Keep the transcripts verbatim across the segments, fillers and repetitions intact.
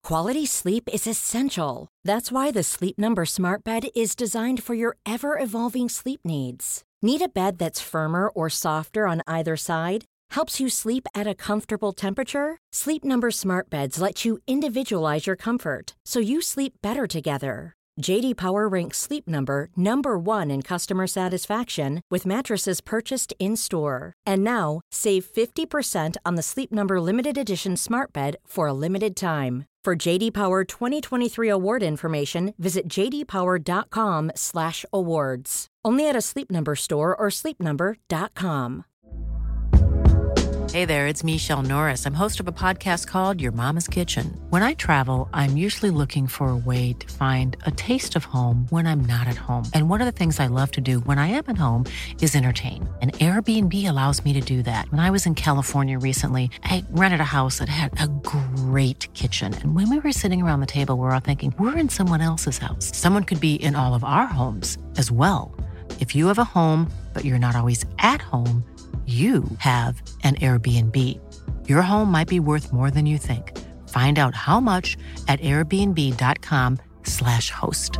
Quality sleep is essential. That's why the Sleep Number Smart Bed is designed for your ever-evolving sleep needs. Need a bed that's firmer or softer on either side? Helps you sleep at a comfortable temperature? Sleep Number Smart Beds let you individualize your comfort, so you sleep better together. J D Power ranks Sleep Number number one in customer satisfaction with mattresses purchased in-store. And now, save fifty percent on the Sleep Number Limited Edition Smart Bed for a limited time. For J D Power twenty twenty-three award information, visit j d power dot com slash awards. Only at a Sleep Number store or sleep number dot com. Hey there, it's Michelle Norris. I'm host of a podcast called Your Mama's Kitchen. When I travel, I'm usually looking for a way to find a taste of home when I'm not at home. And one of the things I love to do when I am at home is entertain. And Airbnb allows me to do that. When I was in California recently, I rented a house that had a great kitchen. And when we were sitting around the table, we were all thinking, we're in someone else's house. Someone could be in all of our homes as well. If you have a home, but you're not always at home, you have an Airbnb. Your home might be worth more than you think. Find out how much at airbnb.com slash host.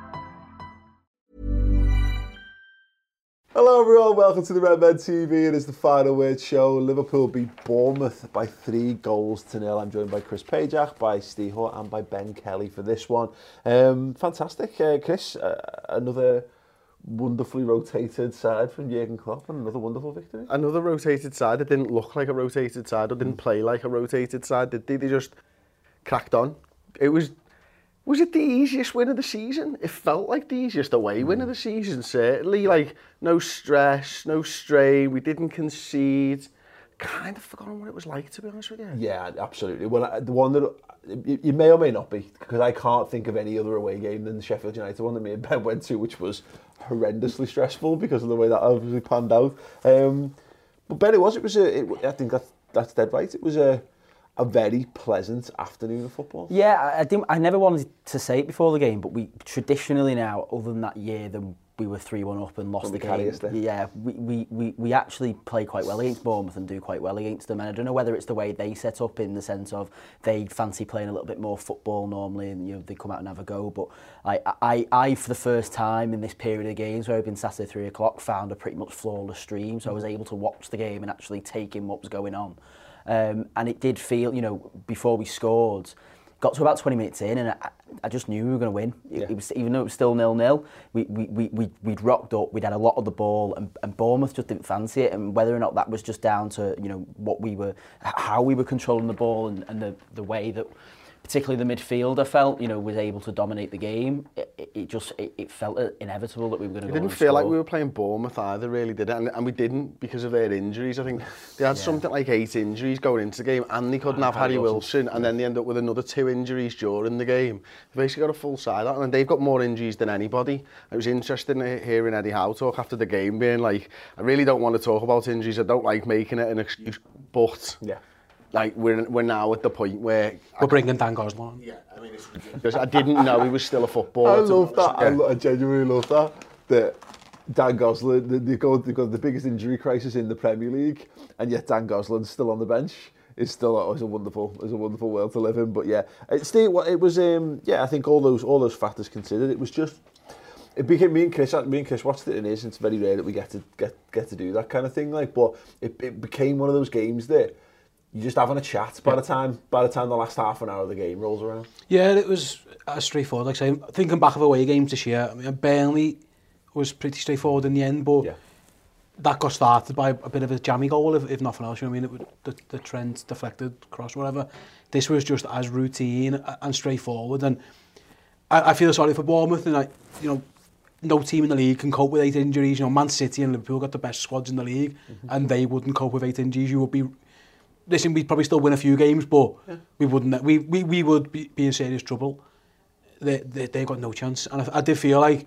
Hello everyone, welcome to the Red Men T V. It is the Final Word show. Liverpool beat Bournemouth by three goals to nil. I'm joined by Chris Pajak, by Steve Hutt and by Ben Kelly for this one. Um, fantastic. Uh, Chris, uh, another wonderfully rotated side from Jurgen Klopp and another wonderful victory. Another rotated side that didn't look like a rotated side or didn't play like a rotated side, did they? They just cracked on. It was, was it the easiest win of the season? It felt like the easiest away win of the season, certainly. Like, no stress, no strain, we didn't concede. Kind of forgotten what it was like, to be honest with you. Yeah, absolutely. Well, the one that you, you may or may not be, because I can't think of any other away game than the Sheffield United one that me and Ben went to, which was horrendously stressful because of the way that obviously panned out. Um, but Ben, it was. It was a. It, I think that's that's dead right. It was a a very pleasant afternoon of football. Yeah, I, I didn't. I never wanted to say it before the game, but we traditionally now, other than that year, then we were three one up and lost the game. Yeah, we, we, we, we actually play quite well against Bournemouth and do quite well against them. And I don't know whether it's the way they set up in the sense of they fancy playing a little bit more football normally and you know they come out and have a go. But I, I, I for the first time in this period of games where I've been Saturday three o'clock, found a pretty much flawless stream. So I was able to watch the game and actually take in what was going on. Um, and it did feel, you know, before we scored, got to about twenty minutes in and I, I just knew we were going to win. It, yeah. it was, even though it was still nil nil, we, we, we, we, we'd rocked up, we'd had a lot of the ball and, and Bournemouth just didn't fancy it. And whether or not that was just down to, you know, what we were, how we were controlling the ball and, and the, the way that particularly the midfielder felt, you know, was able to dominate the game. It, it just, it, it felt inevitable that we were going to go. It didn't feel score. Like we were playing Bournemouth either, really, did it? And, and we didn't because of their injuries. I think they had yeah. something like eight injuries going into the game, and they couldn't have Harry Wilson, and then they end up with another two injuries during the game. They basically got a full side out, and they've got more injuries than anybody. It was interesting hearing Eddie Howe talk after the game, being like, "I really don't want to talk about injuries. I don't like making it an excuse, but." Yeah. Like, we're we're now at the point where... We're bringing Dan Gosling on. Yeah, I mean, it's because I didn't know he was still a footballer. I love that. Yeah. I, I genuinely love that. That Dan Gosling, they've got, they've got the biggest injury crisis in the Premier League, and yet Dan Gosling's still on the bench. It's still oh, it's a wonderful, it's a wonderful world to live in. But yeah, it's still, it was, um, yeah, I think all those all those factors considered, it was just... It became me and Chris. Me and Chris watched it, and it's it's very rare that we get to get get to do that kind of thing. Like, but it, it became one of those games that you're just having a chat by yeah. the time by the time the last half an hour of the game rolls around. Yeah, it was uh, straightforward. Like I say, thinking back of away games this year, I mean, Burnley was pretty straightforward in the end, but yeah. that got started by a bit of a jammy goal, if, if nothing else. You know what I mean? It was, the, the trend deflected cross, whatever. This was just as routine and straightforward, and I, I feel sorry for Bournemouth. And I, you know, no team in the league can cope with eight injuries. You know, Man City and Liverpool got the best squads in the league, mm-hmm. and they wouldn't cope with eight injuries. You would be. Listen, we'd probably still win a few games, but yeah. we wouldn't. We we we would be, be in serious trouble. They they they got no chance, and I, I did feel like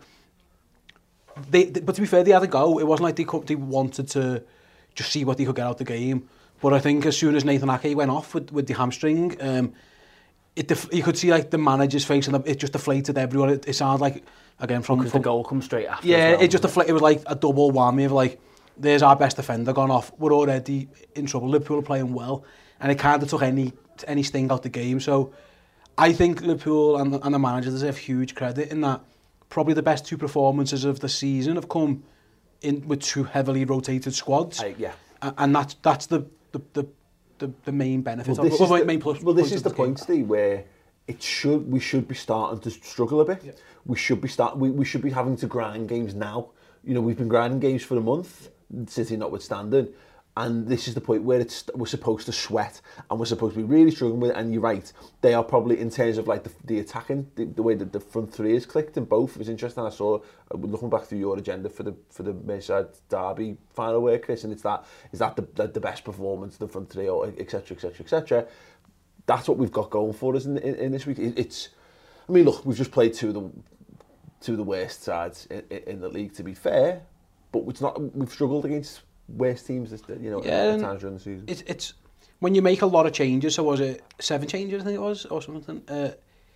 they, they. But to be fair, they had a go. It wasn't like they could, they wanted to just see what they could get out of the game. But I think as soon as Nathan Ake went off with with the hamstring, um, it def- you could see like the manager's face, and it just deflated everyone. It, it sounded like again from, because from the goal comes straight after. Yeah, well. it just deflated. It was like a double whammy of like. There's our best defender gone off. We're already in trouble. Liverpool are playing well, and it kind of took any any sting out the game. So I think Liverpool and, and the manager deserve huge credit in that probably the best two performances of the season have come in with two heavily rotated squads. I, yeah. And that's that's the the the, the, the main benefit well, of it. Well, the, the, main plus, well, this is the point, Steve, where it should we should be starting to struggle a bit. Yeah. We should be start we, we should be having to grind games now. You know, we've been grinding games for a month, City notwithstanding. And this is the point where it's we're supposed to sweat and we're supposed to be really struggling with it. And you're right, they are probably, in terms of like the, the attacking, the, the way that the front three is clicked in both. It was interesting. I saw, uh, looking back through your agenda for the for the Merseyside derby final work, Chris, and it's that, is that the, the, the best performance of the front three, or et cetera, et cetera, et cetera. That's what we've got going for us in, in, in this week. It, it's, I mean, look, we've just played two of the, two of the worst sides in, in the league, to be fair, but it's not, we've struggled against worst teams, you know, yeah, at times during the season. It's, it's when you make a lot of changes. So was it seven changes? I think it was, or something. Uh,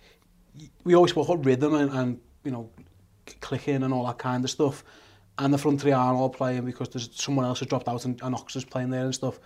we always talk about rhythm and, and you know, clicking and all that kind of stuff. And the front three aren't all playing because there's someone else has dropped out and, and Ox is playing there and stuff.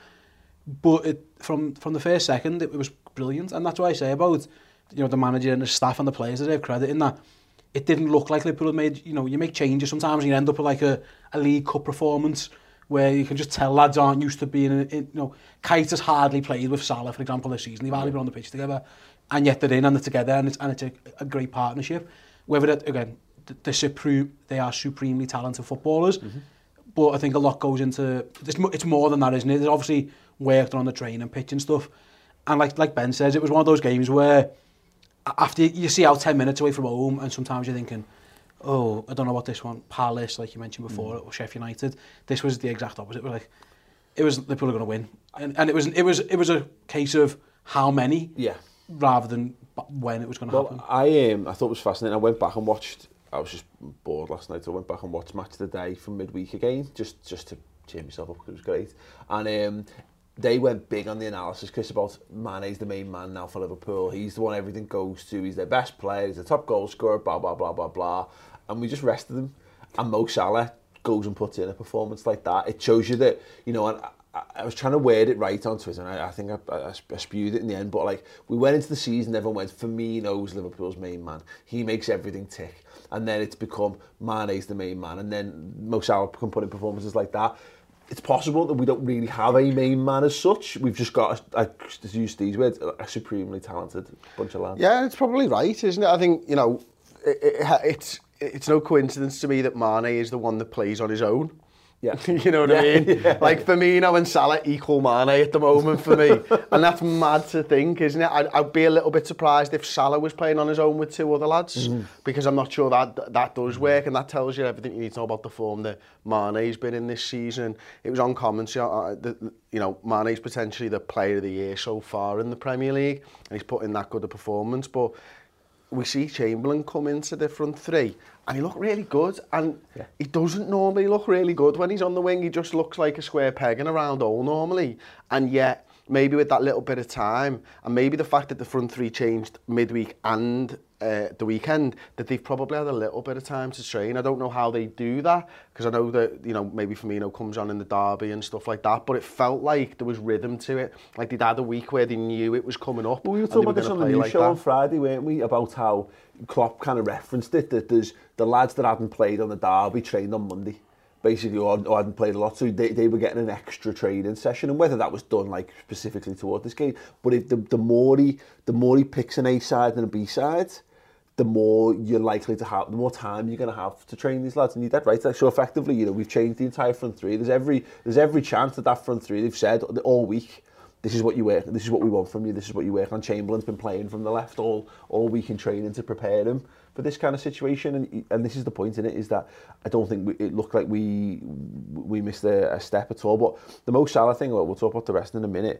But it, from from the first second, it, it was brilliant, and that's what I say about you know the manager and the staff and the players that they have credit in that. It didn't look like Liverpool had made. You know, you make changes sometimes and you end up with like a, a League Cup performance where you can just tell lads aren't used to being in, in you know, Kite has hardly played with Salah, for example, this season. They've hardly been on the pitch together, and yet they're in and they're together, and it's, and it's a, a great partnership. Whether it, again, they're supreme, they are supremely talented footballers, mm-hmm. but I think a lot goes into, it's, it's more than that, isn't it? There's obviously worked on the training pitch and stuff, and like like Ben says, it was one of those games where after you see out ten minutes away from home, and sometimes you're thinking, oh, I don't know what this one, Palace, like you mentioned before, mm. or Sheffield United. This was the exact opposite. It was like, it was Liverpool are going to win, and and it was it was it was a case of how many, yeah, rather than when it was going to well, happen. I um I thought it was fascinating. I went back and watched. I was just bored last night, so I went back and watched Match of the Day from midweek again, just just to cheer myself up because it was great. And um, they went big on the analysis, Chris, about Mane's the main man now for Liverpool. He's the one everything goes to. He's their best player. He's the top goal scorer. Blah blah blah blah blah. And we just rested him. And Mo Salah goes and puts in a performance like that. It shows you that, you know, and I, I was trying to word it right on Twitter, and I, I think I, I, I spewed it in the end, but like, we went into the season, everyone went, Firmino's Liverpool's main man. He makes everything tick. And then it's become Mane's the main man. And then Mo Salah can put in performances like that. It's possible that we don't really have a main man as such. We've just got, a, to use Steve's words, a supremely talented bunch of lads. Yeah, it's probably right, isn't it? I think, you know, it, it, it's it's no coincidence to me that Mane is the one that plays on his own. Yeah. You know what yeah, I mean? Yeah. Like Firmino and Salah equal Mane at the moment for me. And that's mad to think, isn't it? I'd, I'd be a little bit surprised if Salah was playing on his own with two other lads, mm. because I'm not sure that that does work, and that tells you everything you need to know about the form that Mane's been in this season. It was on commentary, uh, the, you know, Mane's potentially the player of the year so far in the Premier League, and he's put in that good a performance, but we see Chamberlain come into the front three and he looked really good, and yeah. he doesn't normally look really good when he's on the wing. He just looks like a square peg in a round hole normally, and yet maybe with that little bit of time, and maybe the fact that the front three changed midweek and uh, the weekend, that they've probably had a little bit of time to train. I don't know how they do that, because I know that, you know, maybe Firmino comes on in the derby and stuff like that, but it felt like there was rhythm to it. Like they'd had a week where they knew it was coming up. Well, we were talking about this on the news show on Friday, weren't we, about how Klopp kind of referenced it, that there's the lads that hadn't played on the derby trained on Monday, basically, or, or hadn't played a lot, so they, they were getting an extra training session, and whether that was done like specifically toward this game, but if the, the more he the more he picks an A side and a B side, the more you're likely to have, the more time you're going to have to train these lads, and you're dead right. Like, so effectively, you know, we've changed the entire front three. There's every there's every chance that that front three, they've said all week, this is what you work, this is what we want from you, this is what you work on. Chamberlain's been playing from the left all all week in training to prepare him for this kind of situation, and and this is the point in it, is that I don't think we, it looked like we we missed a, a step at all. But the Mo Salah thing, well, we'll talk about the rest in a minute.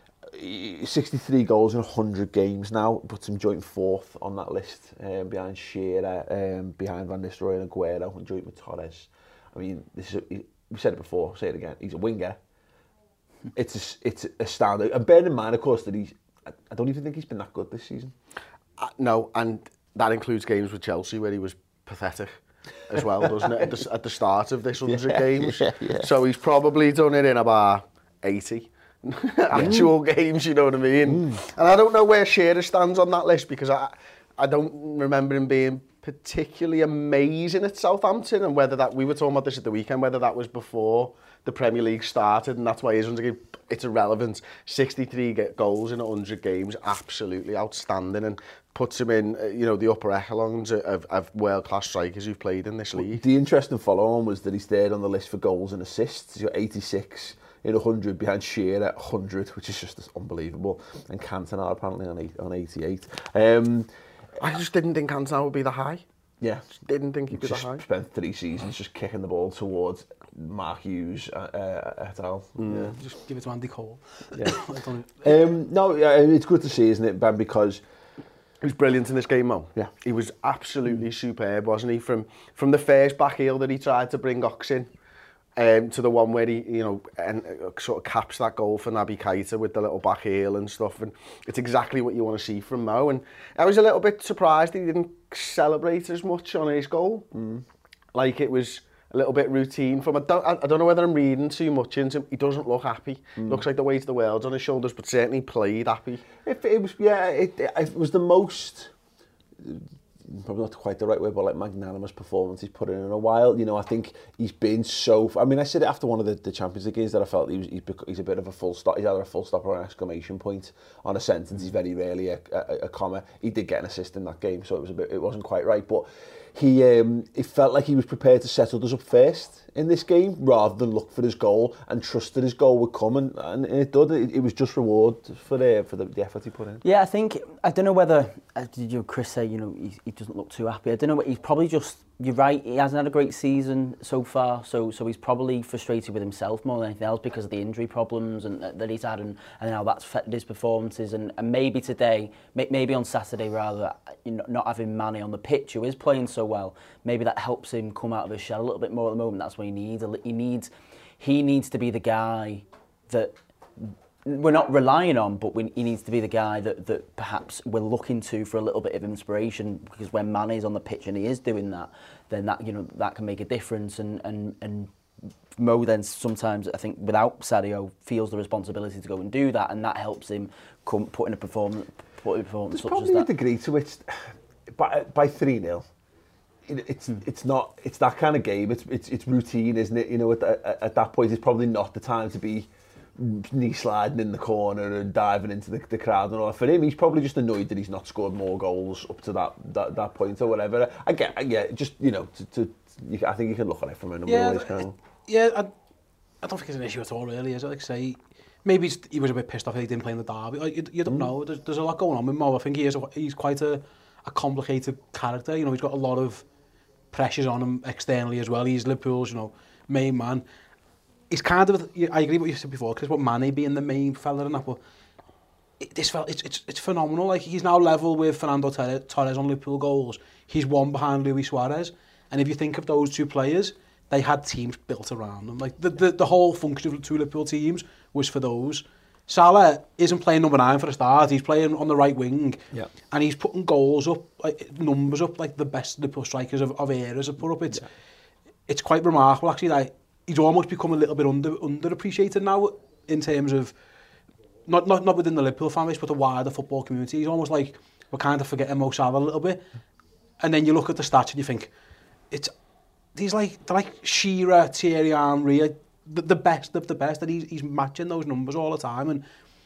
sixty-three goals in one hundred games now, puts him joint fourth on that list, um, behind Shearer, um, behind Van Nistelrooy and Aguero, and joint with Torres. I mean, this is a, we said it before, I'll say it again, he's a winger. It's a, it's astounding. And bear in mind, of course, that he's, I don't even think he's been that good this season. Uh, no, and that includes games with Chelsea where he was pathetic as well, doesn't it, at the, at the start of this one hundred yeah, games. Yeah, yeah. So he's probably done it in about eighty. actual mm. games, you know what I mean? Mm. And I don't know where Shearer stands on that list because I, I don't remember him being particularly amazing at Southampton, and whether that, we were talking about this at the weekend, whether that was before the Premier League started, and that's why his one's it's irrelevant. sixty-three goals in one hundred games, absolutely outstanding, and puts him in, you know, the upper echelons of, of world-class strikers who've played in this league. The interesting follow-on was that he's third on the list for goals and assists. He's got eighty-six in one hundred behind Shearer at one hundred, which is just unbelievable, and Cantona apparently on, eight, on eighty-eight. Um, I just didn't think Cantona would be the high. Yeah. Just didn't think he'd be the just high. Spent three seasons just kicking the ball towards Mark Hughes uh, et al. Mm. Yeah. Just give it to Andy Cole. Yeah. um, no, yeah, it's good to see, isn't it, Ben, because he was brilliant in this game, Mo. Yeah. He was absolutely mm. superb, wasn't he? From from the first back heel that he tried to bring Ox in, um, to the one where he, you know, and uh, sort of caps that goal for Naby Keita with the little back heel and stuff. And it's exactly what you want to see from Mo. And I was a little bit surprised he didn't celebrate as much on his goal. Mm. Like it was a little bit routine from. I don't, I don't know whether I'm reading too much into him. He doesn't look happy. Mm. Looks like the weight of the world's on his shoulders, but certainly played happy. It, it was, yeah, it, it was the most, probably not quite the right way, but like magnanimous performance he's put in in a while. You know, I think he's been so. I mean, I said it after one of the, the Champions League games that I felt he was he's, he's a bit of a full stop. He's either a full stop or an exclamation point on a sentence. He's very rarely a, a, a comma. He did get an assist in that game, so it was a bit. It wasn't quite right, but. He, um, it felt like he was prepared to set others up first in this game rather than look for his goal and trust that his goal would come, and, and it did. It, it was just reward for the for the, the effort he put in. Yeah, I think I don't know whether uh, did you Chris say you know he, he doesn't look too happy. I don't know, but he's probably just. You're right. He hasn't had a great season so far, so so he's probably frustrated with himself more than anything else because of the injury problems and uh, that he's had, and, and how that's affected his performances. And, and maybe today, may, maybe on Saturday rather, you know, not having Mane on the pitch who is playing so well, maybe that helps him come out of his shell a little bit more at the moment. That's what he needs. He needs, he needs to be the guy that. We're not relying on, but we, he needs to be the guy that, that perhaps we're looking to for a little bit of inspiration, because when Mane is on the pitch and he is doing that, then that, you know, that can make a difference. And, and, and Mo then sometimes, I think, without Sadio, feels the responsibility to go and do that, and that helps him come put in a performance, put in a performance There's such probably as that. a degree to which, by, by three nil, it, it's mm. it's not it's that kind of game. It's it's it's routine, isn't it? You know, at, at, at that point, it's probably not the time to be knee sliding in the corner and diving into the, the crowd and all that. For him, he's probably just annoyed that he's not scored more goals up to that that, that point or whatever. I get, I get, just you know, to, to you, I think you can look at it from a number yeah, of ways. Kind of. Yeah, I, I don't think it's an issue at all, really. Is it? Like say, maybe he was a bit pissed off that he didn't play in the derby. Like, you, you don't mm. know. There's, there's a lot going on with Mo. I think he is. A, he's quite a, a complicated character. You know, he's got a lot of pressures on him externally as well. He's Liverpool's, you know, main man. It's kind of, I agree with what you said before, because what Mane being the main fella in that, but it, this fella, it's, it's it's phenomenal. Like, he's now level with Fernando Torres on Liverpool goals. He's one behind Luis Suarez. And if you think of those two players, they had teams built around them. Like, the, the, the whole function of the two Liverpool teams was for those. Salah isn't playing number nine for a start. He's playing on the right wing. Yeah. And he's putting goals up, like, numbers up, like the best Liverpool strikers of, of eras have put up. It's, yeah. it's quite remarkable, actually, that he's almost become a little bit under underappreciated now in terms of not not not within the Liverpool fan base, but the wider football community. He's almost like we're kind of forgetting Mo Salah a little bit. And then you look at the stats and you think it's these like they're like Shearer, Thierry Henry, the, the best of the best, and he's he's matching those numbers all the time. And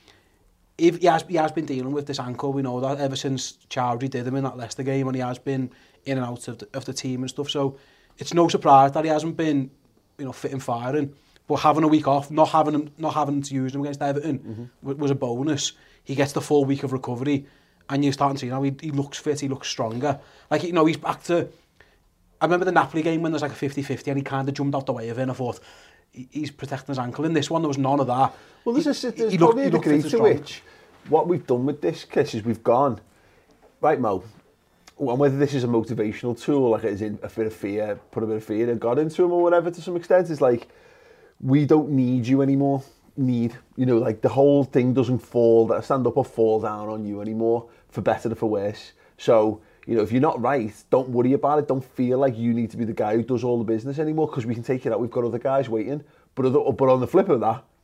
if he has he has been dealing with this ankle, we know that ever since Chowdhury did him in that Leicester game, and he has been in and out of the, of the team and stuff. So it's no surprise that he hasn't been, you know, fit and firing, but having a week off, not having him, not having to use him against Everton mm-hmm. was a bonus. He gets the full week of recovery, and you're starting to see, you know, he, he looks fit, he looks stronger. Like, you know, he's back to. I remember the Napoli game when there's like a fifty fifty, and he kind of jumped out the way of it, and I thought he's protecting his ankle. In this one, there was none of that. Well, there's, he, a, there's he probably looked, a degree to which what we've done with this, Chris, is we've gone right, Mo. And whether this is a motivational tool, like it is in a bit of fear, put a bit of fear and God into him or whatever, to some extent, is like, we don't need you anymore. Need, you know, like the whole thing doesn't fall, that stand up or fall down on you anymore, for better or for worse. So, you know, if you're not right, don't worry about it. Don't feel like you need to be the guy who does all the business anymore, because we can take it out. We've got other guys waiting. But other, but on the flip of that,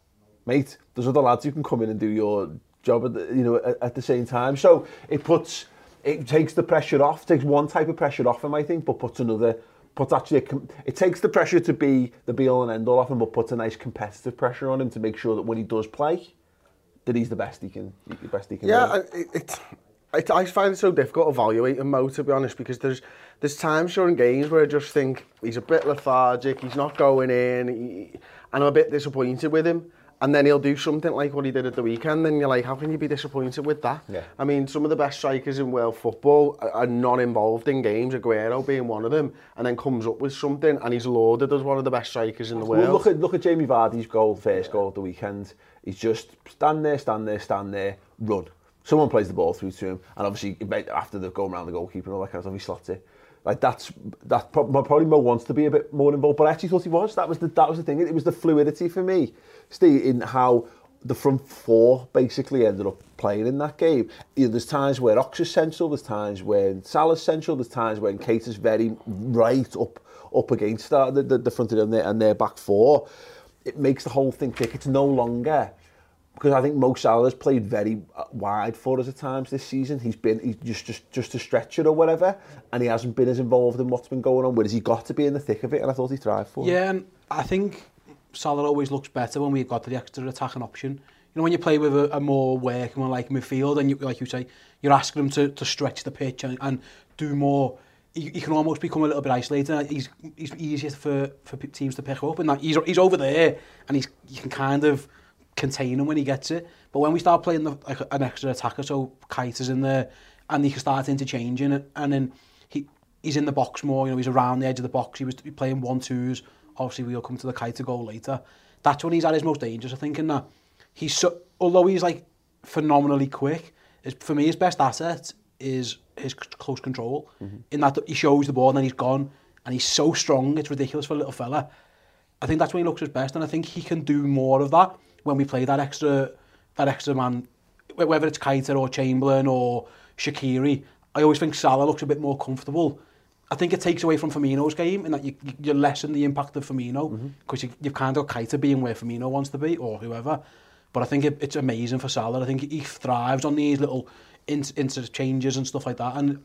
mate, there's other lads who can come in and do your job at the, you know, at, at the same time. So it puts, it takes the pressure off, takes one type of pressure off him, I think, but puts another, puts actually, a, it takes the pressure to be the be-all and end-all off him, but puts a nice competitive pressure on him to make sure that when he does play, that he's the best he can, the best he can yeah, be. Yeah, it, it, I find it so difficult to evaluate him, Mo, to be honest, because there's there's times during games where I just think he's a bit lethargic, he's not going in, he, and I'm a bit disappointed with him. And then he'll do something like what he did at the weekend, and you're like, how can you be disappointed with that? Yeah. I mean, some of the best strikers in world football are, are not involved in games, Aguero being one of them, and then comes up with something, and he's lauded as one of the best strikers in the world. Well, look at look at Jamie Vardy's goal, first goal of the weekend. He's just stand there, stand there, stand there, run. Someone plays the ball through to him, and obviously after the going around the goalkeeper and all that kind of stuff, he slots it. Like that's that probably Mo wants to be a bit more involved, but I actually thought he was. That was the that was the thing. It was the fluidity for me, Steve, in how the front four basically ended up playing in that game. You know, there's times where Ox is central, there's times when Salah's central, there's times when Keita is very right up up against that, the, the the front of them and their, and their back four. It makes the whole thing tick. It's no longer. Because I think Mo Salah has played very wide for us at times this season. He's been he's just just just a stretcher or whatever, and he hasn't been as involved in what's been going on. Whereas he got to be in the thick of it, and I thought he thrived for yeah, it. And I think Salah always looks better when we got the extra attacking option. You know, when you play with a, a more working one like midfield, and you, like you say, you're asking him to, to stretch the pitch and, and do more. You, you can almost become a little bit isolated. He's he's easier for for teams to pick up, and that he's he's over there, and he's you can kind of contain him when he gets it. But when we start playing the, like an extra attacker, so Keita's in there, and he can start interchanging it, and then he he's in the box more, you know, he's around the edge of the box, he was playing one-twos, obviously we'll come to the Keita goal later. That's when he's at his most dangerous, I think, in that he's so, although he's like phenomenally quick, is, for me his best asset is his close control, mm-hmm. in that he shows the ball and then he's gone, and he's so strong, it's ridiculous for a little fella. I think that's when he looks his best, and I think he can do more of that when we play that extra that extra man, whether it's Keita or Chamberlain or Shaqiri. I always think Salah looks a bit more comfortable. I think it takes away from Firmino's game in that you, you lessen the impact of Firmino, because mm-hmm. you, you've kind of got Keita being where Firmino wants to be, or whoever. But I think it, it's amazing for Salah. I think he thrives on these little inter- interchanges and stuff like that. And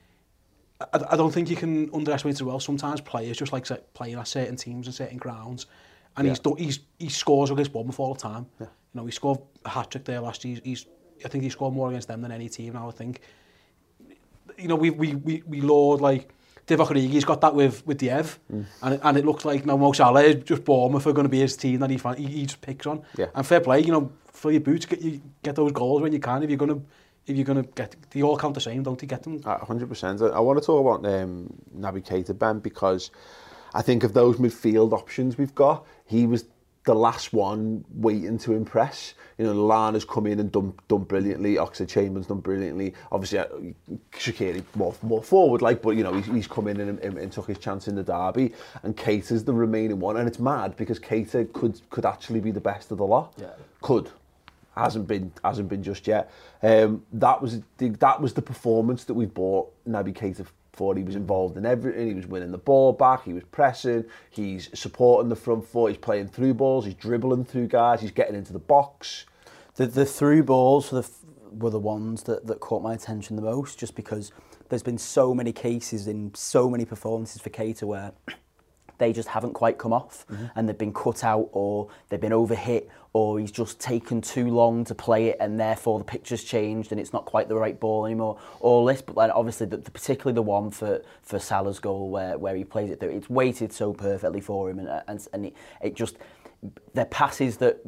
I, I don't think you can underestimate as well. Sometimes players just like playing at certain teams and certain grounds. And yeah. he's, done, he's he scores against Bournemouth all the time. Yeah. You know, he scored a hat-trick there last year. He's, I think he scored more against them than any team now, I think. You know, we we we, we laud, like, Divock Origi's got that with, with Diev. Mm. And, it, and it looks like, now Mo Salah is just Bournemouth are going to be his team that he, he, he just picks on. Yeah. And fair play, you know, fill your boots, get, you, get those goals when you can. If you're going to if you're going to get, they all count the same, don't you, get them? one hundred percent. I want to talk about um, Naby Keita, Ben, because I think of those midfield options we've got, he was the last one waiting to impress. You know, Lallana's come in and done, done brilliantly. Oxlade-Chamberlain's done brilliantly. Obviously, uh, Shaqiri more more forward, like, but you know, he's, he's come in and, and, and took his chance in the derby. And Keita's the remaining one, and it's mad because Keita could could actually be the best of the lot. Yeah, could. Hasn't been hasn't been just yet. Um, that was the, that was the performance that we bought Naby Keita for. He was involved in everything. He was winning the ball back. He was pressing. He's supporting the front foot. He's playing through balls. He's dribbling through guys. He's getting into the box. The the through balls were the, were the ones that, that caught my attention the most, just because there's been so many cases in so many performances for Keita where they just haven't quite come off, mm-hmm. and they've been cut out, or they've been overhit, or he's just taken too long to play it, and therefore the picture's changed and it's not quite the right ball anymore. All this, but like obviously, the, the, particularly the one for, for Salah's goal where, where he plays it through, it's weighted so perfectly for him, and and, and it, it just, they're passes that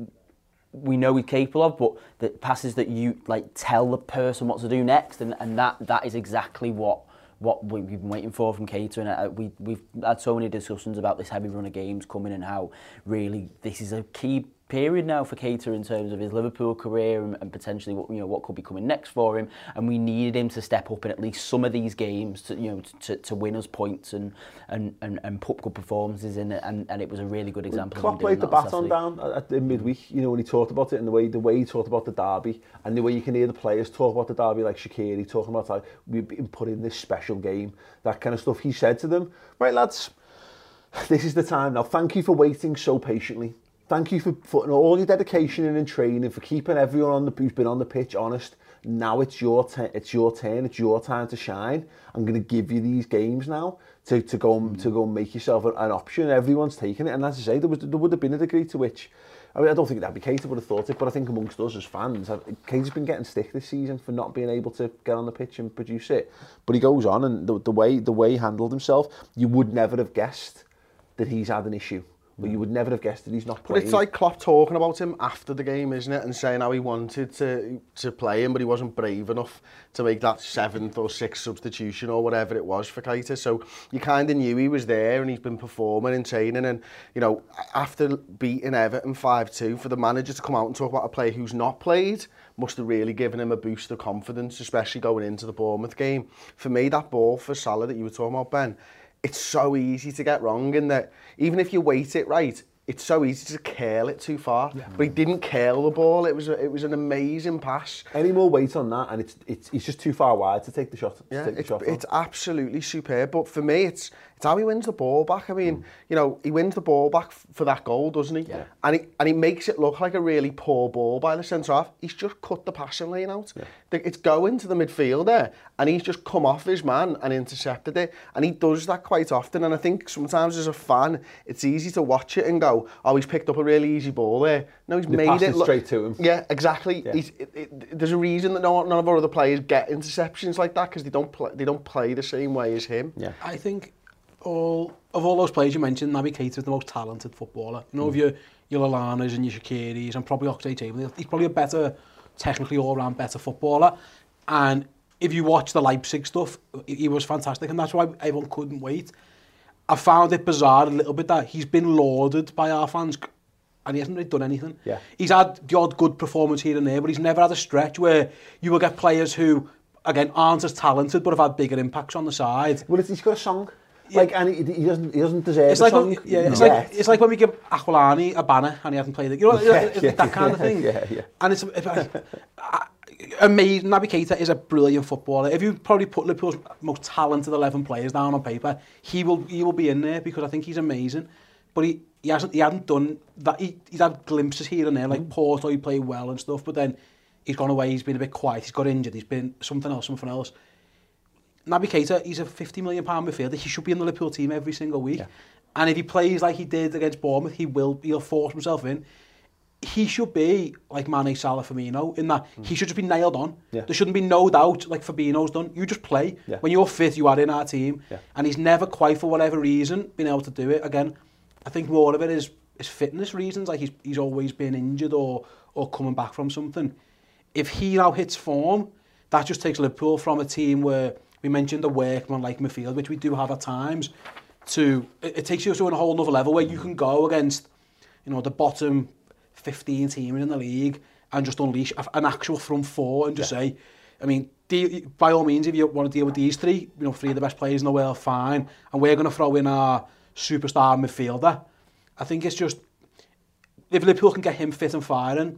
we know he's capable of, but the passes that you like tell the person what to do next, and, and that that is exactly what. what we've been waiting for from Keita, and we, we've had so many discussions about this heavy run of games coming and how really this is a key period now for Keita in terms of his Liverpool career and, and potentially what you know what could be coming next for him, and we needed him to step up in at least some of these games to you know to, to win us points and, and, and, and put good performances in it, and, and it was a really good example. Klopp laid the baton down at the midweek, you know, when he talked about it, and the way the way he talked about the derby, and the way you can hear the players talk about the derby, like Shaqiri talking about how we've been put in this special game, that kind of stuff. He said to them, right lads, this is the time now. Thank you for waiting so patiently. thank you for putting all your dedication in and training, for keeping everyone on the who's been on the pitch honest. Now it's your turn. It's your turn. It's your time to shine. I'm going to give you these games now to to go and, to go and make yourself an, an option. Everyone's taking it, and as I say, there was there would have been a degree to which. I mean, I don't think that'd be Keita would have thought it, but I think amongst us as fans, Keita's been getting stick this season for not being able to get on the pitch and produce it. But he goes on, and the, the way the way he handled himself, you would never have guessed that he's had an issue. But you would never have guessed that he's not playing. But it's like Klopp talking about him after the game, isn't it? And saying how he wanted to to play him, but he wasn't brave enough to make that seventh or sixth substitution or whatever it was for Keita. So you kind of knew he was there and he's been performing and training. And, you know, after beating Everton five two, for the manager to come out and talk about a player who's not played must have really given him a boost of confidence, especially going into the Bournemouth game. For me, that ball for Salah that you were talking about, Ben, it's so easy to get wrong in that even if you weight it right, it's so easy to curl it too far. Yeah. But he didn't curl the ball. It was a, it was an amazing pass. Any more weight on that, and it's it's he's just too far wide to take the shot. Yeah, take the it's, shot it's absolutely superb. But for me, it's it's how he wins the ball back. I mean, mm. you know, he wins the ball back f- for that goal, doesn't he? Yeah. And he and he makes it look like a really poor ball by the centre half. He's just cut the passing lane out. Yeah. It's going to the midfielder, and he's just come off his man and intercepted it. And he does that quite often. And I think sometimes as a fan, it's easy to watch it and go, "Oh, he's picked up a really easy ball there." No, he's they made passed it it look straight to him. Yeah, exactly. Yeah. He's, it, it, there's a reason that no, none of our other players get interceptions like that because they don't play. They don't play the same way as him. Yeah, I think all of all those players you mentioned, Naby Keita is the most talented footballer. You know, mm. of your your Lallanas and your Shaqiris and probably Oxlade-Chamberlain, he's probably a better, technically all-round better footballer. And if you watch the Leipzig stuff, he was fantastic, and that's why everyone couldn't wait. I found it bizarre a little bit that he's been lauded by our fans, and he hasn't really done anything. Yeah. He's had the odd good performance here and there, but he's never had a stretch where you will get players who, again, aren't as talented but have had bigger impacts on the side. Well, he's got a song. Like, and he, he doesn't he doesn't deserve it's a like song. When, yeah, it's like it's like when we give Aquilani a banner and he hasn't played it. You know, yeah, that yeah, kind yeah, of thing. Yeah, yeah. And it's, it's amazing. Naby Keita is a brilliant footballer. If you probably put Liverpool's most talented eleven players down on paper, he will he will be in there because I think he's amazing. But he, he hasn't he hasn't done that. He, he's had glimpses here and there, like mm. Porto, he played well and stuff. But then he's gone away. He's been a bit quiet. He's got injured. He's been something else, something else. Naby Keita, he's a fifty million pound midfielder. He should be in the Liverpool team every single week. Yeah. And if he plays like he did against Bournemouth, he will he'll force himself in. He should be like Mane, Salah, Firmino, in that mm. he should just be nailed on. Yeah. There shouldn't be no doubt like Fabinho's done. You just play. Yeah. When you're fit, you are in our team. Yeah. And he's never quite, for whatever reason, been able to do it. Again, I think more of it is, is fitness reasons. Like he's he's always been injured or or coming back from something. If he now hits form, that just takes Liverpool from a team where we mentioned the workman like midfield, which we do have at times, to it, it takes you to a whole other level where you can go against, you know, the bottom fifteen teams in the league and just unleash an actual front four and just yeah. say, I mean, de- by all means, if you want to deal with these three, you know, three of the best players in the world, fine, and we're going to throw in our superstar midfielder. I think it's just, if Liverpool can get him fit and firing,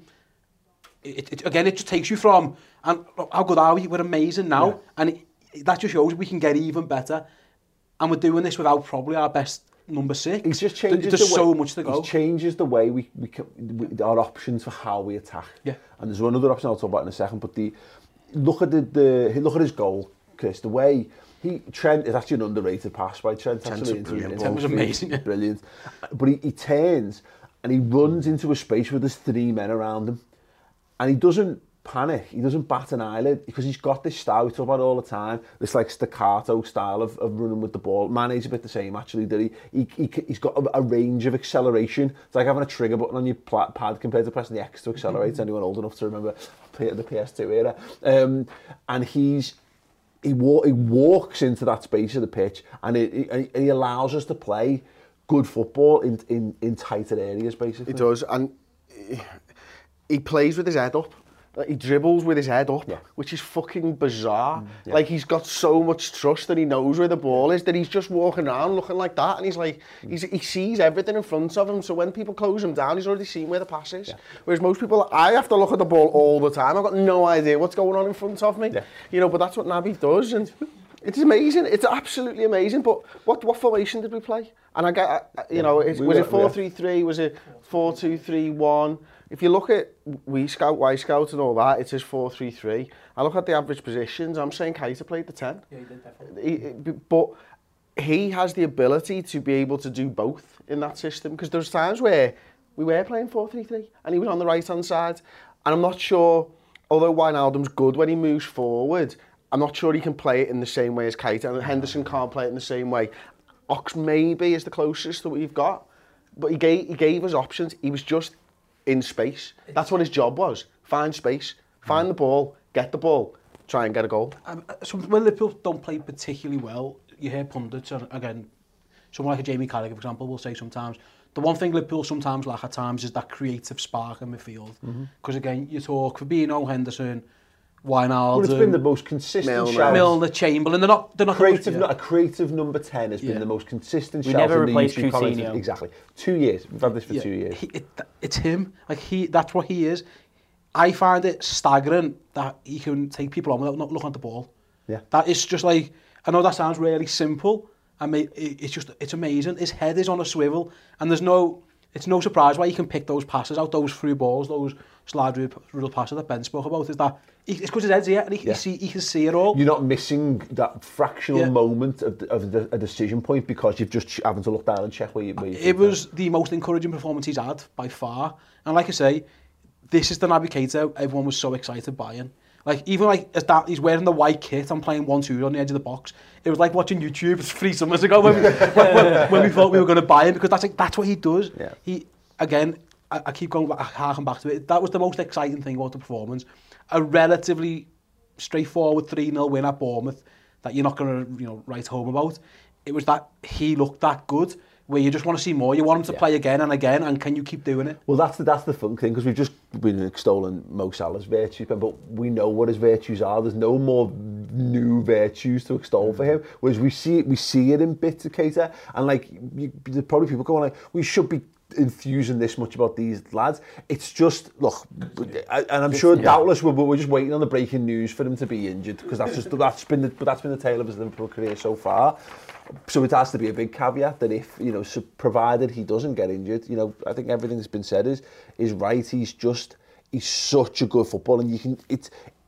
it, it, again, it just takes you from, and how good are we? We're amazing now, yeah. and it, that just shows we can get even better, and we're doing this without probably our best number six. It just changes. There's the way, so much to go. It changes the way we, we, can, we our options for how we attack. Yeah. And there's another option I'll talk about in a second. But the look at the, the look at his goal, Chris. The way he Trent is actually an underrated pass by Trent. Trent's actually, brilliant. Trent was amazing. Yeah. Brilliant. But he, he turns and he runs into a space where there's three men around him, and he doesn't panic, he doesn't bat an eyelid because he's got this style we talk about all the time, this like staccato style of, of running with the ball. Mane's a bit the same actually, that he, he, he, he's got a, a range of acceleration. It's like having a trigger button on your pad compared to pressing the X to accelerate. Mm-hmm. Anyone old enough to remember the P S two era? Um, and he's he, wa- he walks into that space of the pitch and he, he, he allows us to play good football in, in, in tighter areas basically. He does, and he, he plays with his head up. Like he dribbles with his head up, yeah. which is fucking bizarre. Mm, yeah. Like he's got so much trust that he knows where the ball is, that he's just walking around looking like that, and he's like, mm. he's, he sees everything in front of him. So when people close him down, he's already seen where the pass is. Yeah. Whereas most people, I have to look at the ball all the time. I've got no idea what's going on in front of me. Yeah. You know, but that's what Naby does, and It's amazing. It's absolutely amazing. But what what formation did we play? And I get, you yeah, know, it, we was were, it four three three? Was it four two three one? If you look at We Scout, Y Scout and all that, it is four three three. I look at the average positions, I'm saying Keita played the ten. Yeah, he did definitely. He, but he has the ability to be able to do both in that system, because there's times where we were playing four three three and he was on the right-hand side. And I'm not sure, although Wijnaldum's good when he moves forward, I'm not sure he can play it in the same way as Keita, and Henderson can't play it in the same way. Ox maybe is the closest that we've got, but he gave, he gave us options. He was just in space. That's what his job was. Find space, find the ball, get the ball, try and get a goal. Um, so when Liverpool don't play particularly well, you hear pundits, and again, someone like a Jamie Carragher, for example, will say sometimes, the one thing Liverpool sometimes lack at times is that creative spark in midfield. Because mm-hmm. again, you talk Fabinho, Henderson, Wijnaldum. Well, it's been the most consistent Milner, shout. Milner, Chamberlain. They're not. They're not creative. Yeah. Not a creative number ten has been yeah. the most consistent. We shout never in replaced the Coutinho. Exactly. Two years. We've had this for yeah. two years. He, it, it's him. Like he. That's what he is. I find it staggering that he can take people on without not looking at the ball. Yeah. That is just like. I know that sounds really simple. I mean, it's just. It's amazing. His head is on a swivel, and there's no. It's no surprise why he can pick those passes out, those through balls, those slide rule passes that Ben spoke about. Is that he, it's because his head's here and he, yeah. he, see, he can see it all. You're not missing that fractional yeah. moment of, the, of the, a decision point because you've just having to look down and check where you. Where you it was that. The most encouraging performance he's had by far, and like I say, this is the Naby Keita everyone was so excited by him. Like even like as that he's wearing the white kit and playing one two on the edge of the box. It was like watching YouTube three summers ago when we, when, when, when we thought we were going to buy him, because that's like that's what he does. Yeah. He again, I, I keep going back, harking back to it. That was the most exciting thing about the performance. A relatively straightforward three nil win at Bournemouth that you're not going to you know write home about. It was that he looked that good, where you just want to see more. You want him to yeah. play again and again, and can you keep doing it? Well, that's the, that's the fun thing, because we've just been extolling Mo Salah's virtues, but we know what his virtues are. There's no more new virtues to extol for him, whereas we see it, we see it in bits of Keita, and like you, there's probably people going like, we should be infusing this much about these lads. It's just, look, and I'm sure yeah. doubtless we're, we're just waiting on the breaking news for him to be injured, because that's just that's been the, that's been the tale of his Liverpool career so far. So it has to be a big caveat that if, you know, so provided he doesn't get injured, you know, I think everything that's been said is is right. He's just, he's such a good footballer, and you can, it's,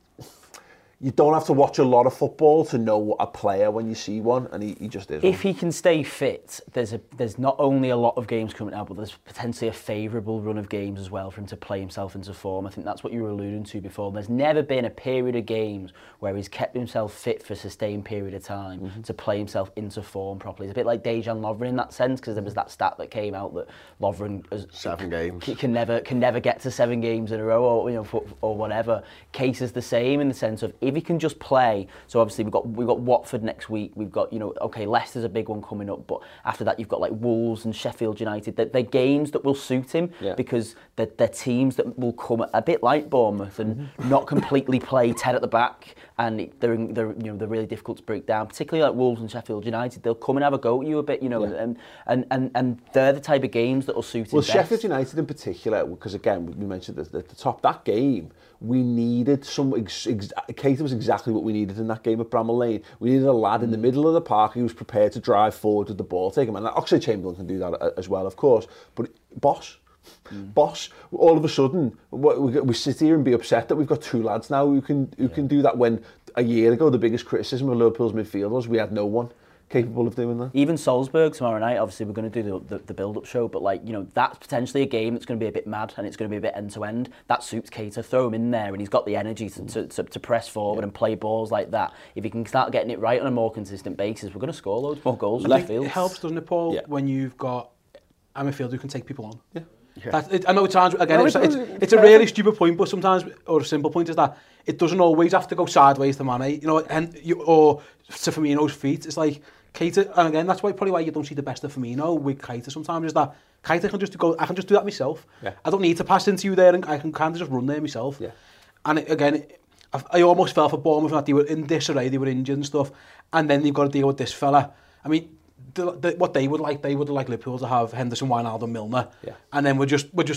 you don't have to watch a lot of football to know a player when you see one, and he, he just is. If one. He can stay fit, there's a there's not only a lot of games coming out, but there's potentially a favourable run of games as well for him to play himself into form. I think that's what you were alluding to before. There's never been a period of games where he's kept himself fit for a sustained period of time mm-hmm. to play himself into form properly. It's a bit like Dejan Lovren in that sense, because there was that stat that came out that Lovren has, seven games can never can never get to seven games in a row, or you know for, or whatever. Case is the same in the sense of if he can just play. So obviously we've got we've got Watford next week. We've got, you know, okay, Leicester's a big one coming up, but after that you've got like Wolves and Sheffield United. They're, they're games that will suit him yeah. because they're, they're teams that will come a bit like Bournemouth and mm-hmm. not completely play ten at the back, and they're, they're you know they're really difficult to break down. Particularly like Wolves and Sheffield United, they'll come and have a go at you a bit, you know, yeah. and, and and and they're the type of games that will suit him. Well, best. Sheffield United in particular, because again we mentioned at the, the top, that game we needed some. Ex, ex, Keita was exactly what we needed in that game at Bramall Lane. We needed a lad in the middle of the park who was prepared to drive forward with the ball, take him. And Oxlade-Chamberlain can do that as well, of course. But boss, mm. boss, all of a sudden, we, we sit here and be upset that we've got two lads now who can who yeah. can do that, when a year ago the biggest criticism of Liverpool's midfield was we had no one capable of doing that. Even Salzburg tomorrow night, obviously we're going to do the, the, the build-up show, but like, you know, that's potentially a game that's going to be a bit mad, and it's going to be a bit end-to-end. That suits Keita. Throw him in there, and he's got the energy to, to, to, to press forward yeah. and play balls like that. If he can start getting it right on a more consistent basis, we're going to score loads more goals. Left field. It helps, doesn't it, Paul, yeah. when you've got a midfield who can take people on. Yeah. Yeah. That, it, I know it sounds, again, no, it's, it's, it's, it's a really stupid point, but sometimes, or a simple point, is that it doesn't always have to go sideways to Mane, you know, and you, or to Firmino's feet. It's like, Keita, and again, that's why probably why you don't see the best of Firmino with Keita sometimes, is that Keita can just go, I can just do that myself. Yeah. I don't need to pass into you there, and I can kind of just run there myself. Yeah. And it, again, it, I, I almost fell for Bournemouth that they were in disarray, they were injured and stuff, and then they've got to deal with this fella. I mean, the, the, what they would like, they would like Liverpool to have Henderson, Wijnaldum, Milner, yeah. and then we're just we're just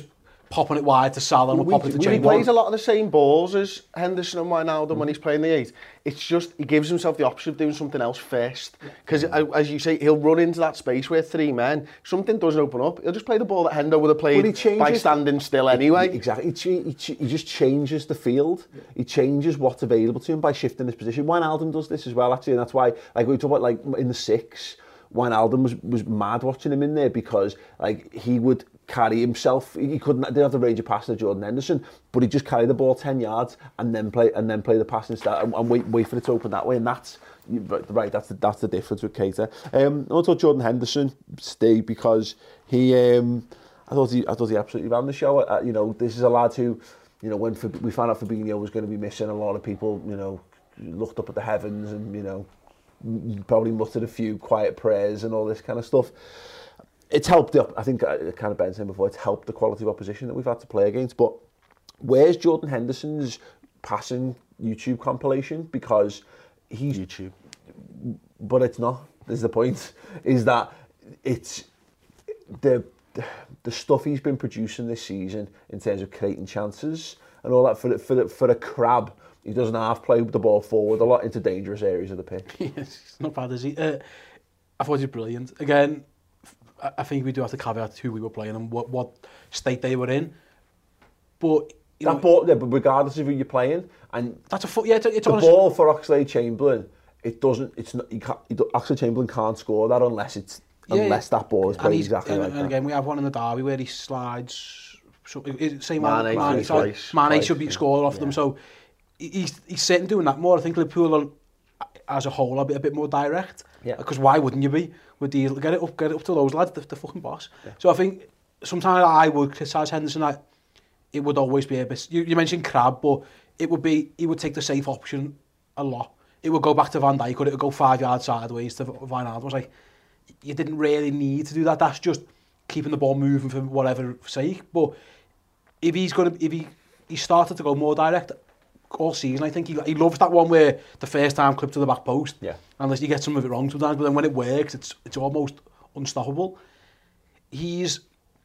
popping it wide to Salah and we're popping it to Chamberlain. He plays a lot of the same balls as Henderson and Wijnaldum mm. when he's playing the eight. It's just, he gives himself the option of doing something else first. Because, as you say, he'll run into that space where three men, something doesn't open up, he'll just play the ball that Hendo would have played changes, by standing still anyway. Exactly. He, he, he just changes the field. He changes what's available to him by shifting his position. Wijnaldum does this as well, actually, and that's why, like we talk about, like in the six, Wijnaldum was, was mad watching him in there because, like, he would carry himself. He couldn't, didn't have the range of pass to Jordan Henderson, but he just carry the ball ten yards and then play and then play the pass instead and, and wait wait for it to open that way. And that's right. That's the that's the difference with Keita. Um, I thought Jordan Henderson stayed because he. Um, I thought he. I thought he absolutely ran the show. Uh, you know, this is a lad who, you know, when Fab- we found out Fabinho was going to be missing, a lot of people, you know, looked up at the heavens and, you know, probably muttered a few quiet prayers and all this kind of stuff. It's helped up, I think, I kind of Ben said before, it's helped the quality of opposition that we've had to play against. But where's Jordan Henderson's passing YouTube compilation? Because he's... YouTube. But it's not. This is the point. Is that it's... The, the stuff he's been producing this season in terms of creating chances and all that, for, for, for a crab, he doesn't half play the ball forward a lot into dangerous areas of the pitch. Yes, it's not bad, is he? Uh, I thought he was brilliant. Again... I think we do have to caveat who we were playing and what, what state they were in. But you that know, ball, yeah, but regardless of who you're playing, and that's a foot. Yeah, it's, it's the honest. ball for Oxlade-Chamberlain. It doesn't. It's not. You can't, Oxlade-Chamberlain can't score that unless it's yeah, unless that ball is played exactly and, like and that. And again, we have one in the derby where he slides. So, same one. Mane, Mane, sorry, Mane should be yeah. scoring off yeah. them. So he's he's certainly doing that more. I think Liverpool as a whole are a bit, a bit more direct. Yeah. Because why wouldn't you be? Would you get it up, get it up to those lads, the, the fucking boss? Yeah. So I think sometimes I would criticise Henderson that it would always be a bit. You, you mentioned Crab, but it would be he would take the safe option a lot. It would go back to Van Dijk, or it would go five yards sideways to Wijnaldum. I was like, you didn't really need to do that. That's just keeping the ball moving for whatever sake. But if he's gonna, if he he started to go more direct all season, I think he he loves that one where the first time clip to the back post. Yeah. Unless you get some of it wrong sometimes, but then when it works, it's it's almost unstoppable. He's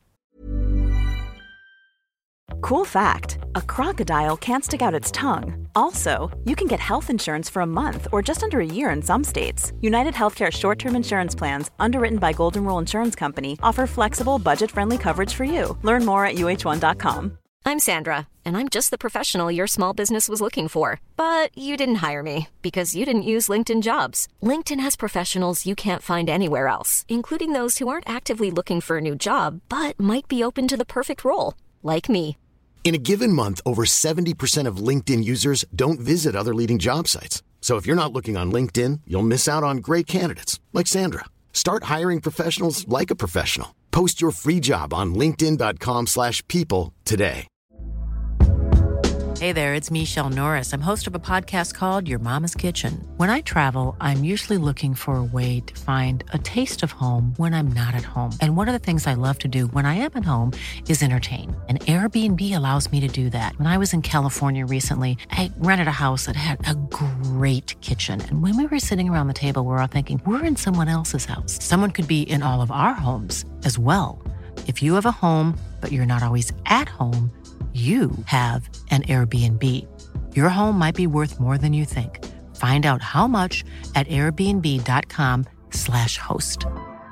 Cool fact, a crocodile can't stick out its tongue. Also, you can get health insurance for a month or just under a year in some states. United Healthcare short-term insurance plans, underwritten by Golden Rule Insurance Company, offer flexible, budget-friendly coverage for you. Learn more at U H one dot com. I'm Sandra, and I'm just the professional your small business was looking for. But you didn't hire me because you didn't use LinkedIn Jobs. LinkedIn has professionals you can't find anywhere else, including those who aren't actively looking for a new job, but might be open to the perfect role, like me. In a given month, over seventy percent of LinkedIn users don't visit other leading job sites. So if you're not looking on LinkedIn, you'll miss out on great candidates like Sandra. Start hiring professionals like a professional. Post your free job on linkedin dot com slash people today. Hey there, it's Michelle Norris. I'm host of a podcast called Your Mama's Kitchen. When I travel, I'm usually looking for a way to find a taste of home when I'm not at home. And one of the things I love to do when I am at home is entertain. And Airbnb allows me to do that. When I was in California recently, I rented a house that had a great kitchen. And when we were sitting around the table, we were all thinking, we're in someone else's house. Someone could be in all of our homes as well. If you have a home, but you're not always at home, you have an Airbnb. Your home might be worth more than you think. Find out how much at airbnb dot com slash host.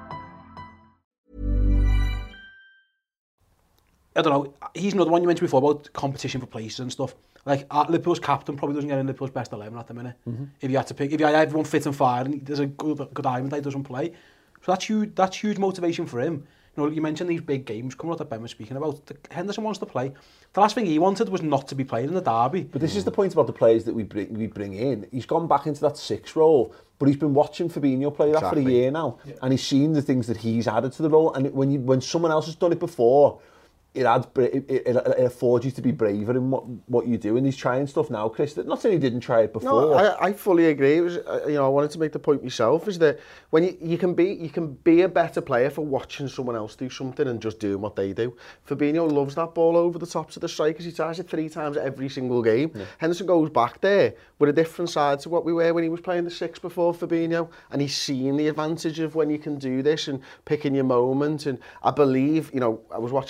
I don't know, he's another one you mentioned before about competition for places and stuff. Like, uh, Liverpool's captain probably doesn't get in Liverpool's best eleven at the minute. Mm-hmm. If you had to pick, if you had everyone fit and fire and there's a good, good argument that he doesn't play. So that's huge, that's huge motivation for him. You know, you mentioned these big games coming out that Ben was speaking about. The, Henderson wants to play. The last thing he wanted was not to be playing in the derby. But this is the point about the players that we bring, we bring in. He's gone back into that six role, but he's been watching Fabinho play that exactly. for a year now, yeah. and he's seen the things that he's added to the role. And when you, when someone else has done it before, it adds it, it, it affords you to be braver in what what you do. And he's trying stuff now, Chris. That not saying he didn't try it before. No, I, I fully agree. It was, you know, I wanted to make the point myself is that when you, you can be you can be a better player for watching someone else do something and just doing what they do. Fabinho loves that ball over the tops of the strikers. He tries it three times every single game. Yeah. Henderson goes back there with a different side to what we were when he was playing the six before Fabinho, and he's seen the advantage of when you can do this and picking your moment. And I believe, you know, I was watching it on the telly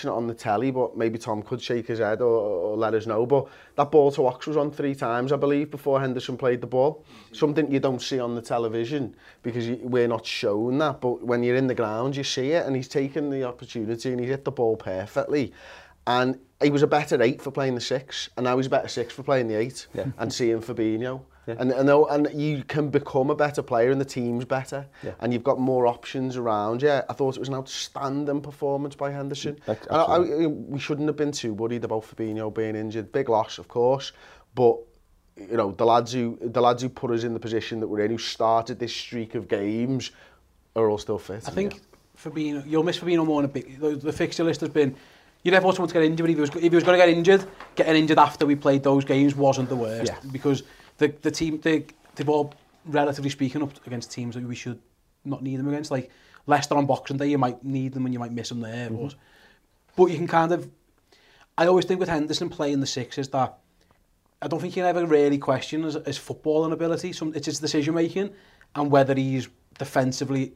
telly, but maybe Tom could shake his head or, or let us know. But that ball to Ox was on three times, I believe, before Henderson played the ball. Something you don't see on the television because you, we're not shown that. But when you're in the ground, you see it, and he's taken the opportunity and he hit the ball perfectly. And he was a better eight for playing the six, and now he's a better six for playing the eight. Yeah. And seeing Fabinho. Yeah. And, and and you can become a better player and the team's better, yeah. and you've got more options around. Yeah, I thought it was an outstanding performance by Henderson. Like, and I, I, we shouldn't have been too worried about Fabinho being injured. Big loss, of course, but you know the lads who the lads who put us in the position that we're in, who started this streak of games, are all still fit. I think yeah. Fabinho, you'll miss Fabinho more than a big. The, the fixture list has been. You never want someone to get injured, but if he was if he was going to get injured, getting injured after we played those games wasn't the worst yeah. because. The the team they they've all relatively speaking up against teams that we should not need them against. Like Leicester on Boxing Day, you might need them and you might miss them there. Mm-hmm. But but you can kind of. I always think with Henderson playing the six is that I don't think you can ever really question his, his footballing ability. Some it's his decision making and whether he's defensively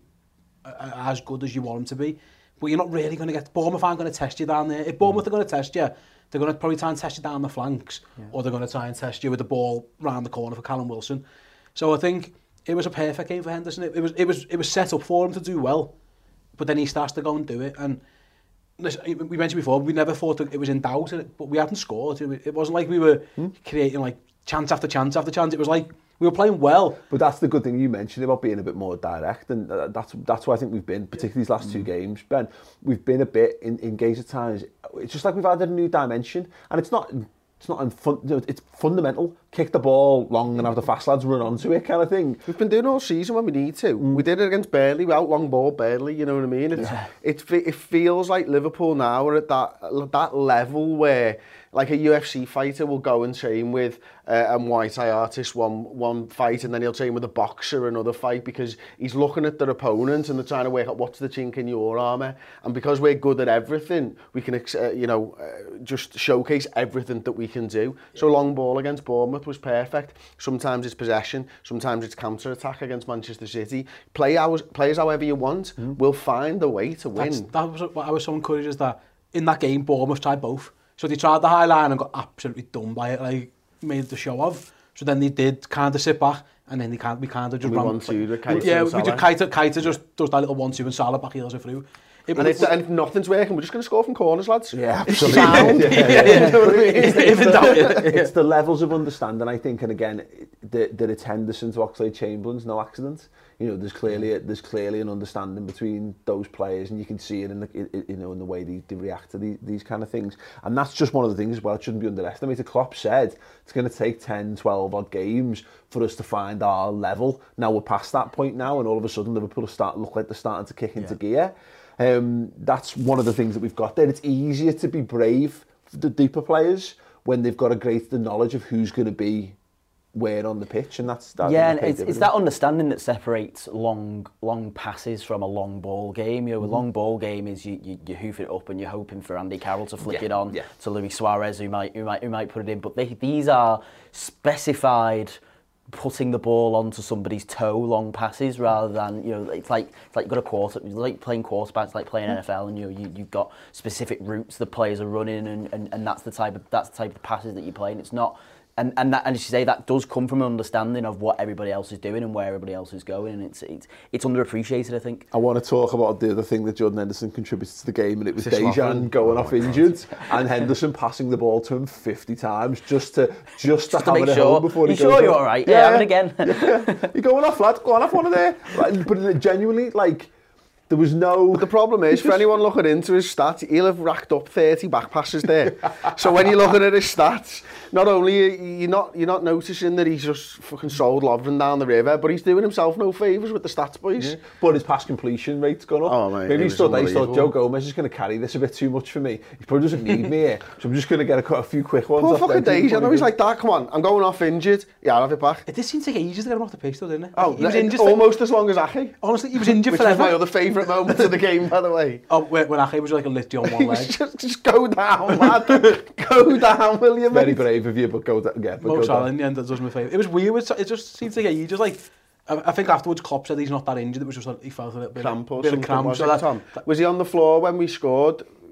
as good as you want him to be. But you're not really going to get Bournemouth aren't going to test you down there. If Bournemouth mm-hmm. are going to test you. They're going to probably try and test you down the flanks, yeah. or they're going to try and test you with the ball round the corner for Callum Wilson. So I think it was a perfect game for Henderson. It, it was it was it was set up for him to do well, but then he starts to go and do it. And listen, we mentioned before, we never thought that it was in doubt, but we hadn't scored. It wasn't like we were hmm? creating like chance after chance after chance. It was like we were playing well. But that's the good thing you mentioned about being a bit more direct, and that's that's why I think we've been, particularly these last mm. two games, Ben, we've been a bit in, engaged at times. It's just like we've added a new dimension, and it's not it's not fun, it's fundamental. Kick the ball long and have the fast lads run onto it kind of thing. We've been doing all season when we need to. Mm. We did it against Burnley, without long ball, Burnley, you know what I mean? It's, yeah. it, it feels like Liverpool now are at that that level where like a U F C fighter will go and train with uh, a Muay Thai artist one one fight, and then he'll train with a boxer another fight because he's looking at their opponent and they're trying to work out what's the chink in your armour. And because we're good at everything, we can uh, you know uh, just showcase everything that we can do. Yeah. So long ball against Bournemouth was perfect. Sometimes it's possession, sometimes it's counter attack against Manchester City. Play hours, players however you want. Mm. We'll find a way to win. That's, that was what I was so encouraged is that in that game Bournemouth tried both. So they tried the high line and got absolutely done by it, like made the show of. So then they did kind of sit back, and then they can't. We kind of just we ran. One, two, the Keita yeah, we just Keita, Keita just does that little one two and Salah back heels it through. It, and, it's, and if nothing's working, we're just going to score from corners, lads. Yeah, absolutely. yeah, yeah, yeah, yeah. You know what I mean? it's, it's, the, it's the levels of understanding, I think, and again, that it's Henderson to Oxlade-Chamberlain's no accident. You know, there's clearly a, there's clearly an understanding between those players, and you can see it in the in, you know in the way they, they react to these, these kind of things. And that's just one of the things as well. It shouldn't be underestimated. Klopp said it's going to take ten, twelve odd games for us to find our level. Now we're past that point now, and all of a sudden Liverpool start look like they're starting to kick into yeah. gear. Um, that's one of the things that we've got there. It's easier to be brave for the deeper players when they've got a greater knowledge of who's going to be where on the pitch, and that's that. Yeah, and it's, it's that understanding that separates long long passes from a long ball game. You know, a long ball game is you, you you hoof it up and you're hoping for Andy Carroll to flick yeah, it on yeah. to Luis Suarez, who might who might who might put it in. But they, these are specified putting the ball onto somebody's toe long passes rather than, you know, it's like it's like you've got a quarter, it's like playing quarterback, it's like playing N F L, and you know, you you've got specific routes the players are running, and, and, and that's the type of that's the type of passes that you're playing. It's not. And and that, and as you say, that does come from an understanding of what everybody else is doing and where everybody else is going, and it's it's it's underappreciated, I think. I want to talk about the other thing that Jordan Henderson contributed to the game, and it was Dejan going oh off injured and Henderson passing the ball to him fifty times just to just, just to, to have it sure. home before you he goes. Sure, you're all right. Yeah, yeah, have it again. yeah. You're going off, lad. Go on off one of there. Like, but genuinely, like. There was no... But the problem is, for anyone looking into his stats, he'll have racked up thirty back passes there. So when you're looking at his stats, not only you're not you're not noticing that he's just fucking sold Lovren down the river, but he's doing himself no favours with the stats, boys. Yeah. But his pass completion rate's gone up. Oh, mate, Maybe he thought, they thought Joe Gomez is going to carry this a bit too much for me. He probably doesn't need me here, so I'm just going to get a, a few quick ones. Poor fucking days, I know he's like that. Come on, I'm going off injured. Yeah, I'll have it back. It did seem to take ages to get him off the pitch, though, didn't it? Oh, he was injured almost for... as long as Ake. Honestly, he was injured Which forever. Which was my other favourite moment of the game, by the way. Oh, when, when Ake was like a litty on one leg. just, just go down, lad. Go down, will you, mate? Very brave of you, but go down. Yeah, Mo Salah in the end, that does me a favour. It was weird. It just seemed to get you just like. I think afterwards Klopp said he's not that injured. It was just like he felt a little bit cramp or bit something. Of cramp, was so it, that, Tom? That, was he on the floor when we scored?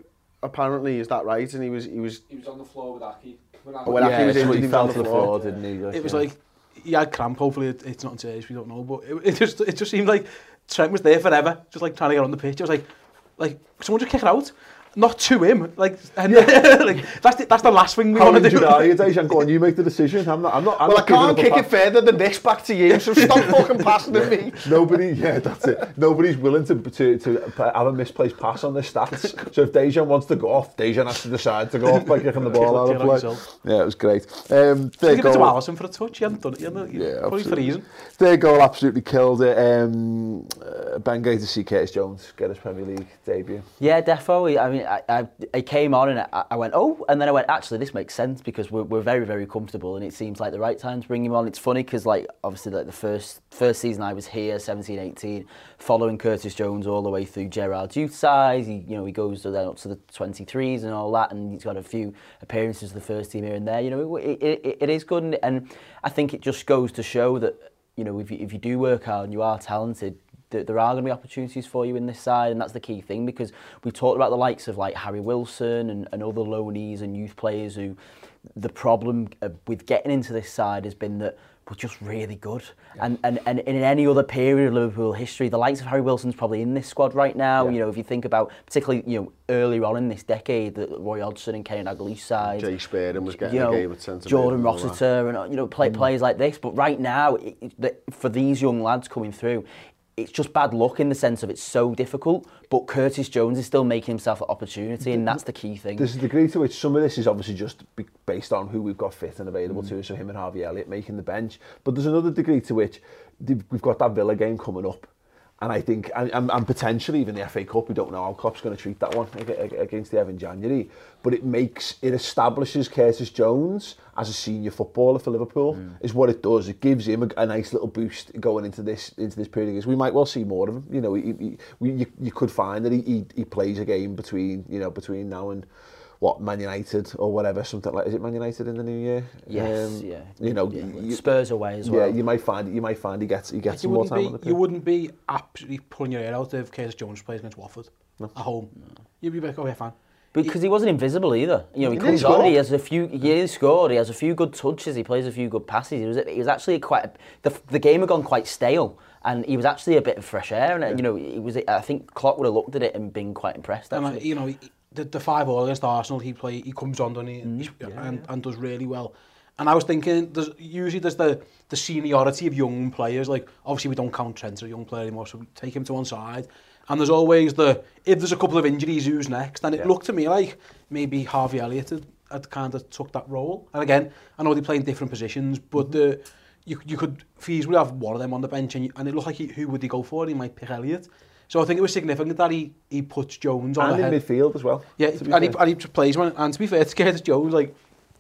apparently, is that right? And he was he was he was on the floor with Aki. Oh, when Aki was injured, he he fell was to on the the floor, floor, didn't he? It was like he had cramp. Hopefully, it, it's not serious. We don't know, but it, it just it just seemed like Trent was there forever, just like trying to get on the pitch. I was like, like someone just kick it out. Not to him, like, and, like that's the, that's the last thing we want to do. How injured are you, Dejan? Go on, you make the decision. I'm not. I'm not. I'm well, not I can't kick it further than this back to you. So stop fucking passing at me. Nobody, yeah, that's it. Nobody's willing to to to have a misplaced pass on the stats. So if Dejan wants to go off, Dejan has to decide to go off by kicking the ball out of play. Yeah, it was great. Um, Give it to Alisson for a touch. He hadn't done it. He hadn't, yeah, probably for a reason. Their goal absolutely killed it. Um, uh, Ben, great to see Curtis Jones get his Premier League debut. Yeah, defo. I mean, I, I, I came on and I, I went, oh, and then I went, actually, this makes sense because we're, we're very, very comfortable and it seems like the right time to bring him on. It's funny because, like, obviously, like the first first season I was here, seventeen eighteen, following Curtis Jones all the way through Gerrard's youth size. He, you know, he goes then up to the twenty-threes and all that, and he's got a few appearances for the first team here and there. You know, it, it, it is good, and, and I think it just goes to show that, you know, if you, if you do work hard and you are talented, there are going to be opportunities for you in this side, and that's the key thing, because we talked about the likes of like Harry Wilson and, and other loanees and youth players who the problem uh, with getting into this side has been that we're just really good. Yeah. And, and and in any other period of Liverpool history, the likes of Harry Wilson's probably in this squad right now. Yeah. You know, if you think about particularly, you know, earlier on in this decade, the Roy Hodgson and Kenny Dalglish side. Jay Spearden was getting you know, a game at centre. Jordan Rossiter and, you know, play, mm. players like this. But right now, it, it, for these young lads coming through, it's just bad luck in the sense of it's so difficult, but Curtis Jones is still making himself an opportunity, and that's the key thing. There's a degree to which some of this is obviously just based on who we've got fit and available mm. to us, so him and Harvey Elliott making the bench. But there's another degree to which we've got that Villa game coming up, and I think, and, and potentially even the F A Cup, we don't know how Klopp's going to treat that one against the Evan January, but it makes, it establishes Curtis Jones as a senior footballer for Liverpool, mm. is what it does. It gives him a, a nice little boost going into this into this period, because we might well see more of him. You know, he, he, we, you, you could find that he, he he plays a game between, you know, between now and what, Man United or whatever, something like, is it Man United in the new year? Yes, um, yeah. You know, yeah. You, Spurs away as well. Yeah, you might find you might find he gets he gets like some more time be, on the pitch. You wouldn't be absolutely pulling your hair out if Curtis Jones plays against Watford no. at home. No. You'd be like, oh yeah, fine. Because he, he wasn't invisible either. You know, he, he comes on, he has a few, he scored, he has a few good touches, he plays a few good passes. He was, he was actually quite, a, the, the game had gone quite stale, and he was actually a bit of fresh air, and yeah. you know, he was. I think Klopp would have looked at it and been quite impressed. Actually. And, you know, he, the, the five all against Arsenal, he play, he comes on, doesn't he, mm, yeah, and, yeah. and does really well. And I was thinking, there's usually there's the the seniority of young players. Like, obviously we don't count Trent as a young player anymore, so we take him to one side. And there's always the, if there's a couple of injuries, who's next? And it yeah. looked to me like maybe Harvey Elliott had, had kind of took that role. And again, I know they play in different positions, but mm-hmm. the, you you could feasibly have one of them on the bench, and, you, and it looked like he, who would he go for? He might pick Elliott. So I think it was significant that he, he puts Jones on and ahead. And in midfield as well. Yeah, and he, and he plays one. And to be fair to Curtis Jones, like,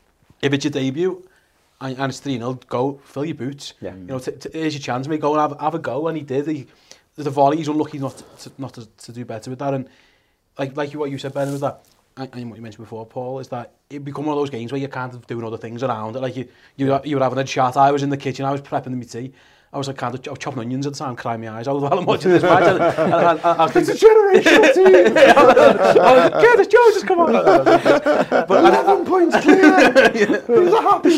if it's your debut, and, and it's three nil, go, fill your boots. Yeah. You know, t- t- here's your chance, mate, go and have, have a go. And he did. He, the volley, he's unlucky not to, to, not to, to do better with that. And like like you, what you said, Ben, was that, and, and what you mentioned before, Paul, is that it become one of those games where you can't doing other things around it. Like you, you, you were having a chat. I was in the kitchen. I was prepping my tea. I was like kind of chopping onions at the time, crying my eyes out while I'm watching this match. And, and, and, and, and, it's a generational team. Curtis Jones has come on. But eleven points clear. Who's a happy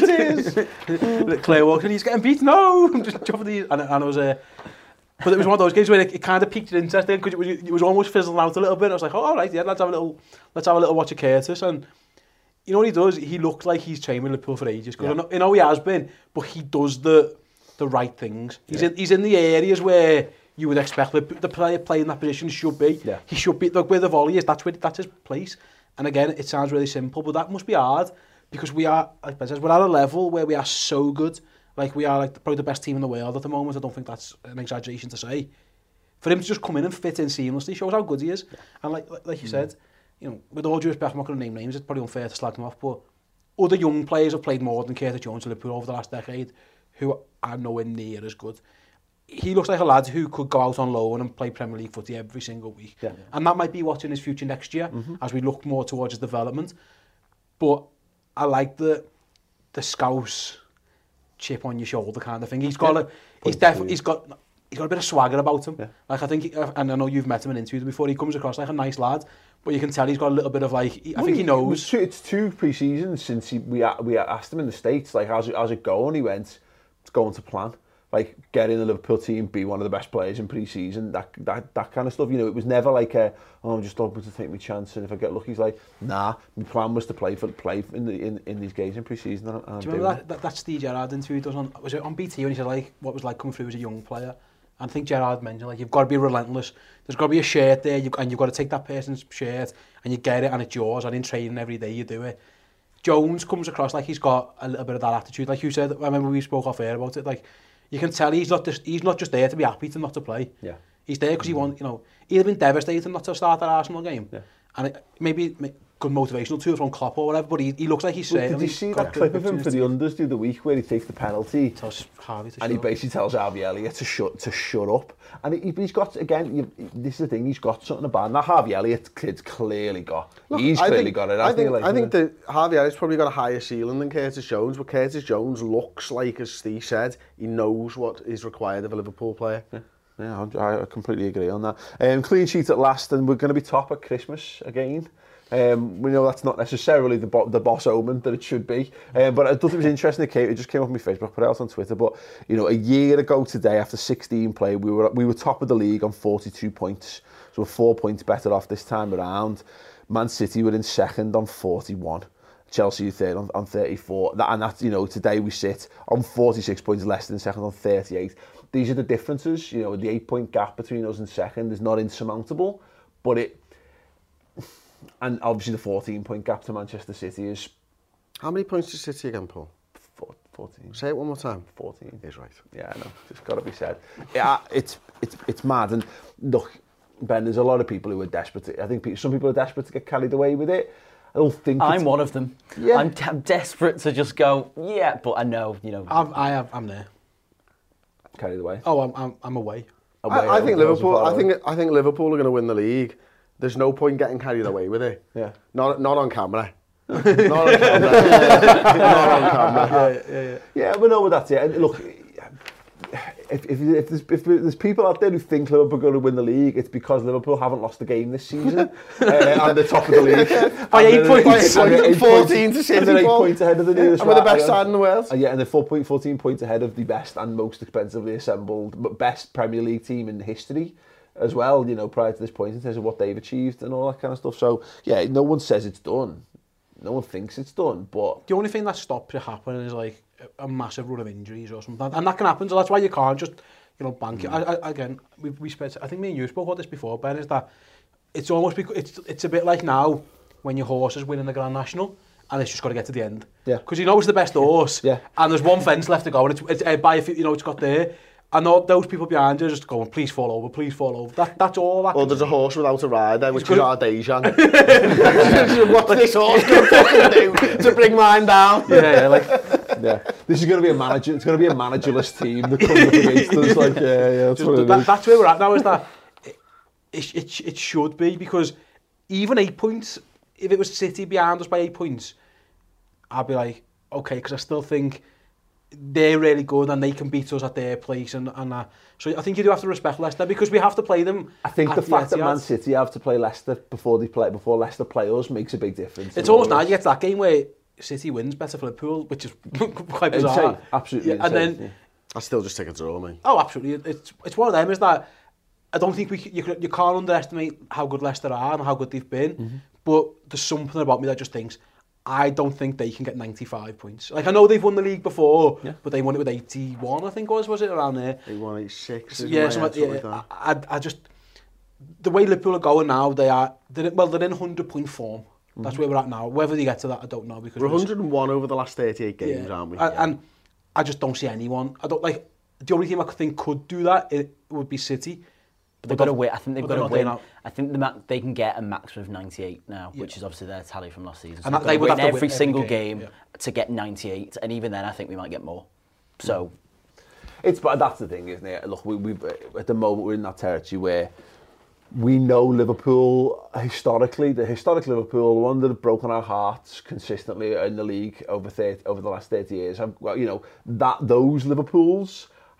days? Claire Walker, he's getting beat. No, I'm just chopping these. And, and I was. Uh, But it was one of those games where it, it kind of piqued your interest in, because it was, it was almost fizzling out a little bit. I was like, oh, all right, yeah, let's have a little, let's have a little watch of Curtis. And you know what he does? He looked like he's trained with Liverpool for ages. Because yeah. you know he has been, but he does the the right things. He's yeah. in he's in the areas where you would expect the, the player playing that position should be. Yeah. He should be like, where the volley is. That's where that's his place. And again, it sounds really simple, but that must be hard, because we are, like Ben says, we're at a level where we are so good. Like, we are like probably the best team in the world at the moment. I don't think that's an exaggeration to say. For him to just come in and fit in seamlessly shows how good he is. Yeah. And like like, like you mm. said, you know, with all due respect, I'm not going to name names. It's probably unfair to slag them off, but other young players have played more than Curtis Jones at Liverpool over the last decade, who are nowhere near as good. He looks like a lad who could go out on loan and play Premier League footy every single week. Yeah. And that might be what's in his future next year, mm-hmm. as we look more towards his development. But I like the the Scouse chip on your shoulder kind of thing. He's got a, he's definitely, he's got, he's got a bit of swagger about him. Yeah. Like I think, he, and I know you've met him in interviews before. He comes across like a nice lad, but you can tell he's got a little bit of like. I well, think he knows. It's two, it's two pre-seasons since he, we we asked him in the States, like how's it, how's it going? He went, it's going to plan. Like get in the Liverpool team, be one of the best players in pre-season, that that that kind of stuff. You know, it was never like a, oh, I'm just hoping to take my chance, and if I get lucky, he's like, nah. My plan was to play for play in the in, in these games in pre-season. And, and do you remember that, that that Steve Gerrard interview he does on was it on B T when he said like what was like coming through as a young player? And I think Gerrard mentioned like you've got to be relentless. There's got to be a shirt there, you, and you've got to take that person's shirt and you get it, and it's yours. And in training every day you do it. Jones comes across like he's got a little bit of that attitude, like you said. I remember we spoke off air about it, like. You can tell he's not just he's not just there to be happy to not to play. Yeah. He's there because he wants, you know, he'd have been devastated not to start that Arsenal game. Yeah. And it, maybe good motivational tool from Klopp or whatever, but he, he looks like he's well, did you see that clip of him for the unders the other week where he takes the penalty tells Harvey to and he basically tells Harvey Elliott to shut to shut up, and he, he's got again you, this is the thing, he's got something about that Harvey Elliott kid's clearly got Look, he's I clearly think, got it I think, he, like, I think that Harvey Elliott's probably got a higher ceiling than Curtis Jones, but Curtis Jones looks like, as Steve said, he knows what is required of a Liverpool player. Yeah. Yeah, I completely agree on that. Um, clean sheet at last, and we're going to be top at Christmas again. Um, we know that's not necessarily the, bo the boss omen that it should be, um, but I thought it was interesting. It, came, it just came off my Facebook, put it out on Twitter. But you know, a year ago today, after sixteen play, we were we were top of the league on forty-two points, so we're four points better off this time around. Man City were in second on forty-one. Chelsea third on, on thirty-four. That, and that's, you know, today we sit on forty-six points less than second on thirty-eight. These are the differences. You know, the eight point gap between us and second is not insurmountable, but it, and obviously the fourteen point gap to Manchester City is. How many points to City again, Paul? fourteen. Say it one more time. fourteen. Is right. Yeah, I know. Just got to be said. Yeah, it's it's it's mad. And look, Ben, there's a lot of people who are desperate. To, I think some people are desperate to get carried away with it. I don't think I'm one of them. Yeah. I'm, I'm desperate to just go, yeah, but I know, you know. I'm, I have, I'm there. Carried away. Oh, I'm, I'm, I'm away. away I, I think Liverpool. I think I think Liverpool are going to win the league. There's no point getting carried away with it. Yeah. Not not on camera. not on camera. not on camera. Yeah, yeah, yeah. Yeah, we know what that's it. And look, if if, if, there's, if there's people out there who think Liverpool are going to win the league, it's because Liverpool haven't lost a game this season uh, and they're top of the league by eight points, by eight fourteen to City, and they're eight points ahead of the nearest. And we're the best side in the world. Uh, yeah, and they're four point fourteen points ahead of the best and most expensively assembled, but best Premier League team in history as well. You know, prior to this point in terms of what they've achieved and all that kind of stuff. So yeah, no one says it's done. No one thinks it's done, but the only thing that stops it happening is like a massive run of injuries or something, and that can happen. So that's why you can't just, you know, bank mm. it. I, I, again, we we spent. I think me and you spoke about this before, Ben. Is that it's almost because it's it's a bit like now when your horse is winning the Grand National and it's just got to get to the end. Yeah. Because you know it's the best horse. Yeah. And there's one fence left to go, and it's it's uh, by a few, you know, it's got there. And all those people behind you are just going, please fall over, please fall over. That, that's all. That well, there's a horse without a rider, which is our Dejan. What's this horse going to do to bring mine down? Yeah, yeah, like, yeah. This is going to be a manager. It's going to be a managerless team that comes up against us. Like, yeah, yeah. That's, just, what it that, is. That's where we're at now. Is that it, it, it, it should be, because even eight points, if it was City behind us by eight points, I'd be like, okay, because I still think they're really good and they can beat us at their place, and, and uh, so I think you do have to respect Leicester, because we have to play them. I think the the fact that Etihad. Man City have to play Leicester before they play before Leicester play us makes a big difference. It's almost now you get to that game where City wins better for Liverpool, which is quite bizarre. Insane. Absolutely yeah, insane. And then yeah. I still just take a draw, mate. Oh, absolutely. It's it's one of them. Is that I don't think we you you can't underestimate how good Leicester are and how good they've been, mm-hmm. but there's something about me that just thinks, I don't think they can get ninety-five points. Like, I know they've won the league before, yeah. but they won it with eighty-one, I think was, was it around there? They won eighty-six. Yeah, something, yeah. Like that. I, I just, the way Liverpool are going now, they are, they're, well, they're in one hundred point form. Mm-hmm. That's where we're at now. Whether they get to that, I don't know. Because we're one hundred and one over the last thirty-eight games, yeah. aren't we? And, yeah. and I just don't see anyone. I don't, like, the only team I think could do that, it would be City. But they've got to win. I think they've got to win. I think the ma they can get a maximum of ninety-eight now, yeah. which is obviously their tally from last season. So and that, they would win have to every win single every game, game yeah. to get ninety-eight, and even then, I think we might get more. So, it's but that's the thing, isn't it? Look, we we at the moment we're in that territory where we know Liverpool historically, the historic Liverpool, the one that have broken our hearts consistently in the league over thirty, over the last thirty years. Have, well, you know that those Liverpools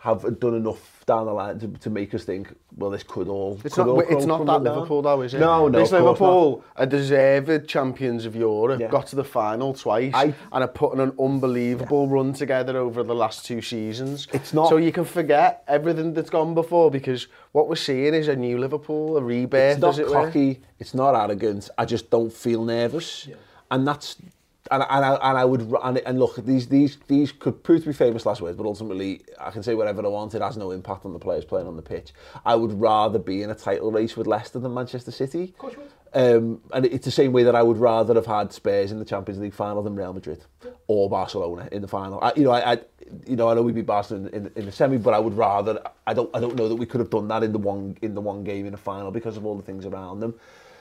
have done enough down the line to, to make us think, well, this could all. It's could not. all It's not that Liverpool, though, is it? No, no. This Liverpool are deserved champions of Europe. Yeah. Got to the final twice, I, and are putting an unbelievable yeah. run together over the last two seasons. It's not. So you can forget everything that's gone before, because what we're seeing is a new Liverpool, a rebirth. It's not as it cocky. Were. It's not arrogant. I just don't feel nervous, yeah. and that's. And, and, I, and I would and, and look, these these these could prove to be famous last words, but ultimately I can say whatever I want. It has no impact on the players playing on the pitch. I would rather be in a title race with Leicester than Manchester City. Of course you would. Um, and it's the same way that I would rather have had Spurs in the Champions League final than Real Madrid yeah. or Barcelona in the final. I, you know, I, I you know I know we beat Barcelona in, in, in the semi, but I would rather. I don't I don't know that we could have done that in the one in the one game in the final because of all the things around them.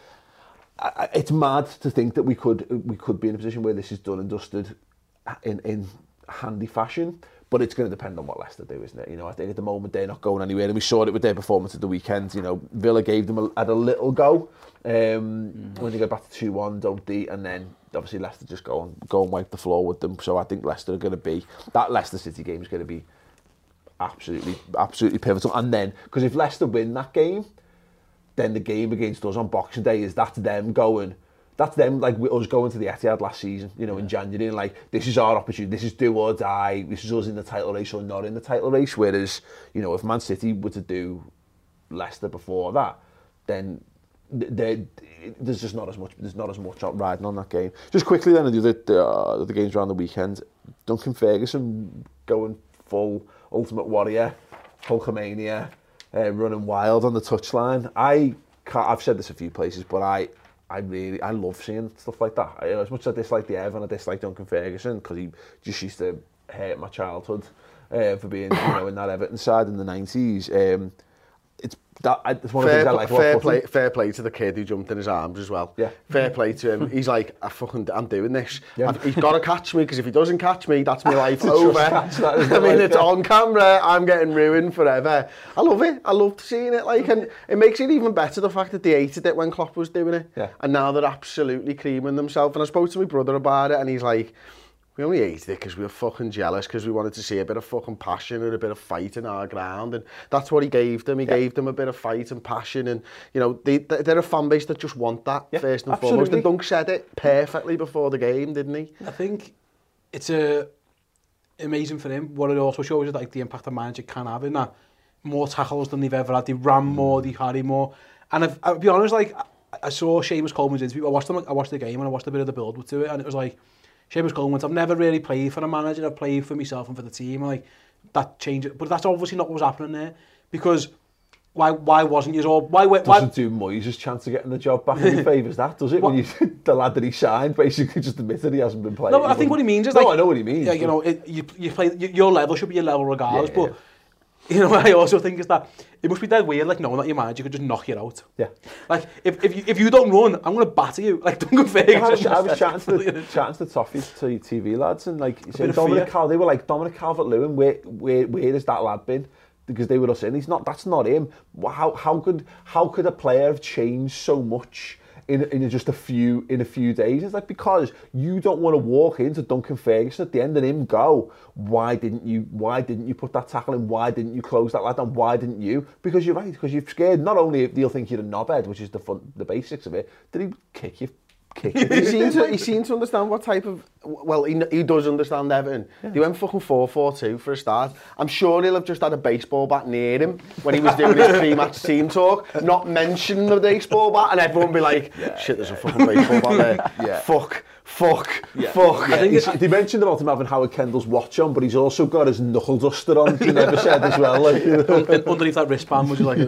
I, it's mad to think that we could we could be in a position where this is done and dusted in in handy fashion, but it's going to depend on what Leicester do, isn't it? You know, I think at the moment they're not going anywhere, and we saw it with their performance at the weekend. You know, Villa gave them a, had a little go um, mm. when they go back to two one, don't they? And then obviously Leicester just go and go and wipe the floor with them. So I think Leicester are going to be that Leicester City game is going to be absolutely absolutely pivotal. And then because if Leicester win that game, then the game against us on Boxing Day is that's them going, that's them like us going to the Etihad last season, you know, yeah. in January, and like this is our opportunity, this is do or die, this is us in the title race or not in the title race. Whereas, you know, if Man City were to do Leicester before that, then they, there's just not as much, there's not as much riding on that game. Just quickly then, the other the, uh, the games around the weekend, Duncan Ferguson going full Ultimate Warrior, Hulkamania. Uh, running wild on the touchline. I can't, I've said this a few places, but I, I really, I love seeing stuff like that. I, as much as I dislike the Evan, I dislike Duncan Ferguson because he just used to hurt my childhood uh, for being, you know, in that Everton side in the nineties. Um, it's that. It's one fair, of the things I like. Fair play, fair play to the kid who jumped in his arms as well. Yeah. Fair play to him. He's like, I fucking, I'm doing this. Yeah. He's got to catch me because if he doesn't catch me, that's my life over. That, I mean, like, it's yeah. on camera. I'm getting ruined forever. I love it. I loved seeing it. Like, and it makes it even better the fact that they hated it when Klopp was doing it, yeah. and now they're absolutely creaming themselves. And I spoke to my brother about it, and he's like, we only hated it because we were fucking jealous because we wanted to see a bit of fucking passion and a bit of fight in our ground, and that's what he gave them. He yeah. gave them a bit of fight and passion, and you know they they're a fan base that just want that yeah, first and absolutely. foremost. And Dunk said it perfectly before the game, didn't he? I think it's a amazing for him. What it also shows is like the impact a manager can have in that. More tackles than they've ever had. They ran more, they carried more, and I've, I'll be honest, like I saw Seamus Coleman's interview. I watched them. I watched the game and I watched a bit of the build to it, and it was like. Seamus Coleman went, I've never really played for a manager, I've played for myself and for the team. And like that changed, but that's obviously not what was happening there. Because why why wasn't you all why why doesn't do Moyes' chance of getting the job back in your favours that, does it? What? When you the lad that he signed basically just admitted he hasn't been playing. No, but I think what he means is no, like I know what he means. Yeah, you know, it, you you play your level should be your level regardless, yeah, but yeah. you know, I also think is that it must be dead weird, like knowing that your manager could just knock you out. Yeah. Like if if you if you don't run, I'm gonna batter you. Like Duncan Ferguson. I was, I was chatting to the, chatting to the Toffee to T V lads, and like saying, Dominic Cal, they were like Dominic Calvert-Lewin. Where where where has that lad been? Because they were all saying he's not. That's not him. How how could how could a player have changed so much? In, in just a few in a few days? It's like because you don't want to walk into Duncan Ferguson at the end and him go, why didn't you why didn't you put that tackle in, why didn't you close that lad down, why didn't you? Because you're right, because you're scared. Not only they'll think you're a knobhead, which is the fun, the basics of it, did he kick you? Kick you? he seems to he seems to understand what type of well he he does understand Everton. Yeah. They went fucking four four two for a start. I'm sure he'll have just had a baseball bat near him when he was doing his pre-match team talk, not mention the baseball bat, and everyone will be like, yeah, shit, there's a fucking baseball bat there. Yeah. Fuck, fuck, yeah. fuck. Yeah. I think they mentioned about him having Howard Kendall's watch on, but he's also got his knuckle duster on. He never said as well. Like, you know. Underneath that wristband, was you like?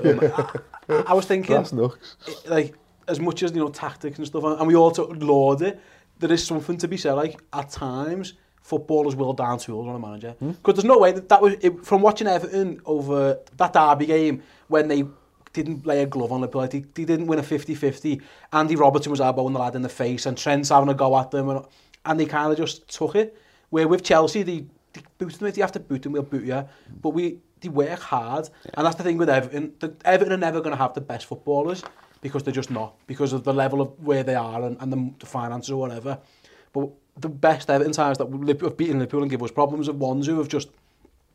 I, I was thinking, that's nuts. Like. As much as, you know, tactics and stuff, and we all laud it, there is something to be said, like, at times, footballers will down tools on a manager. Because hmm? there's no way that that was, it, from watching Everton over that derby game, when they didn't lay a glove on Liverpool, like, they, they didn't win a fifty fifty, Andy Robertson was elbowing the lad in the face, and Trent's having a go at them, and, and they kind of just took it. Where with Chelsea, they, they booted them, if you have to boot them, we'll boot you. But we, they work hard, yeah. And that's the thing with Everton. The, Everton are never going to have the best footballers, because they're just not, because of the level of where they are and, and the, the finances or whatever. But the best Everton times that have beaten Liverpool and give us problems are ones who have just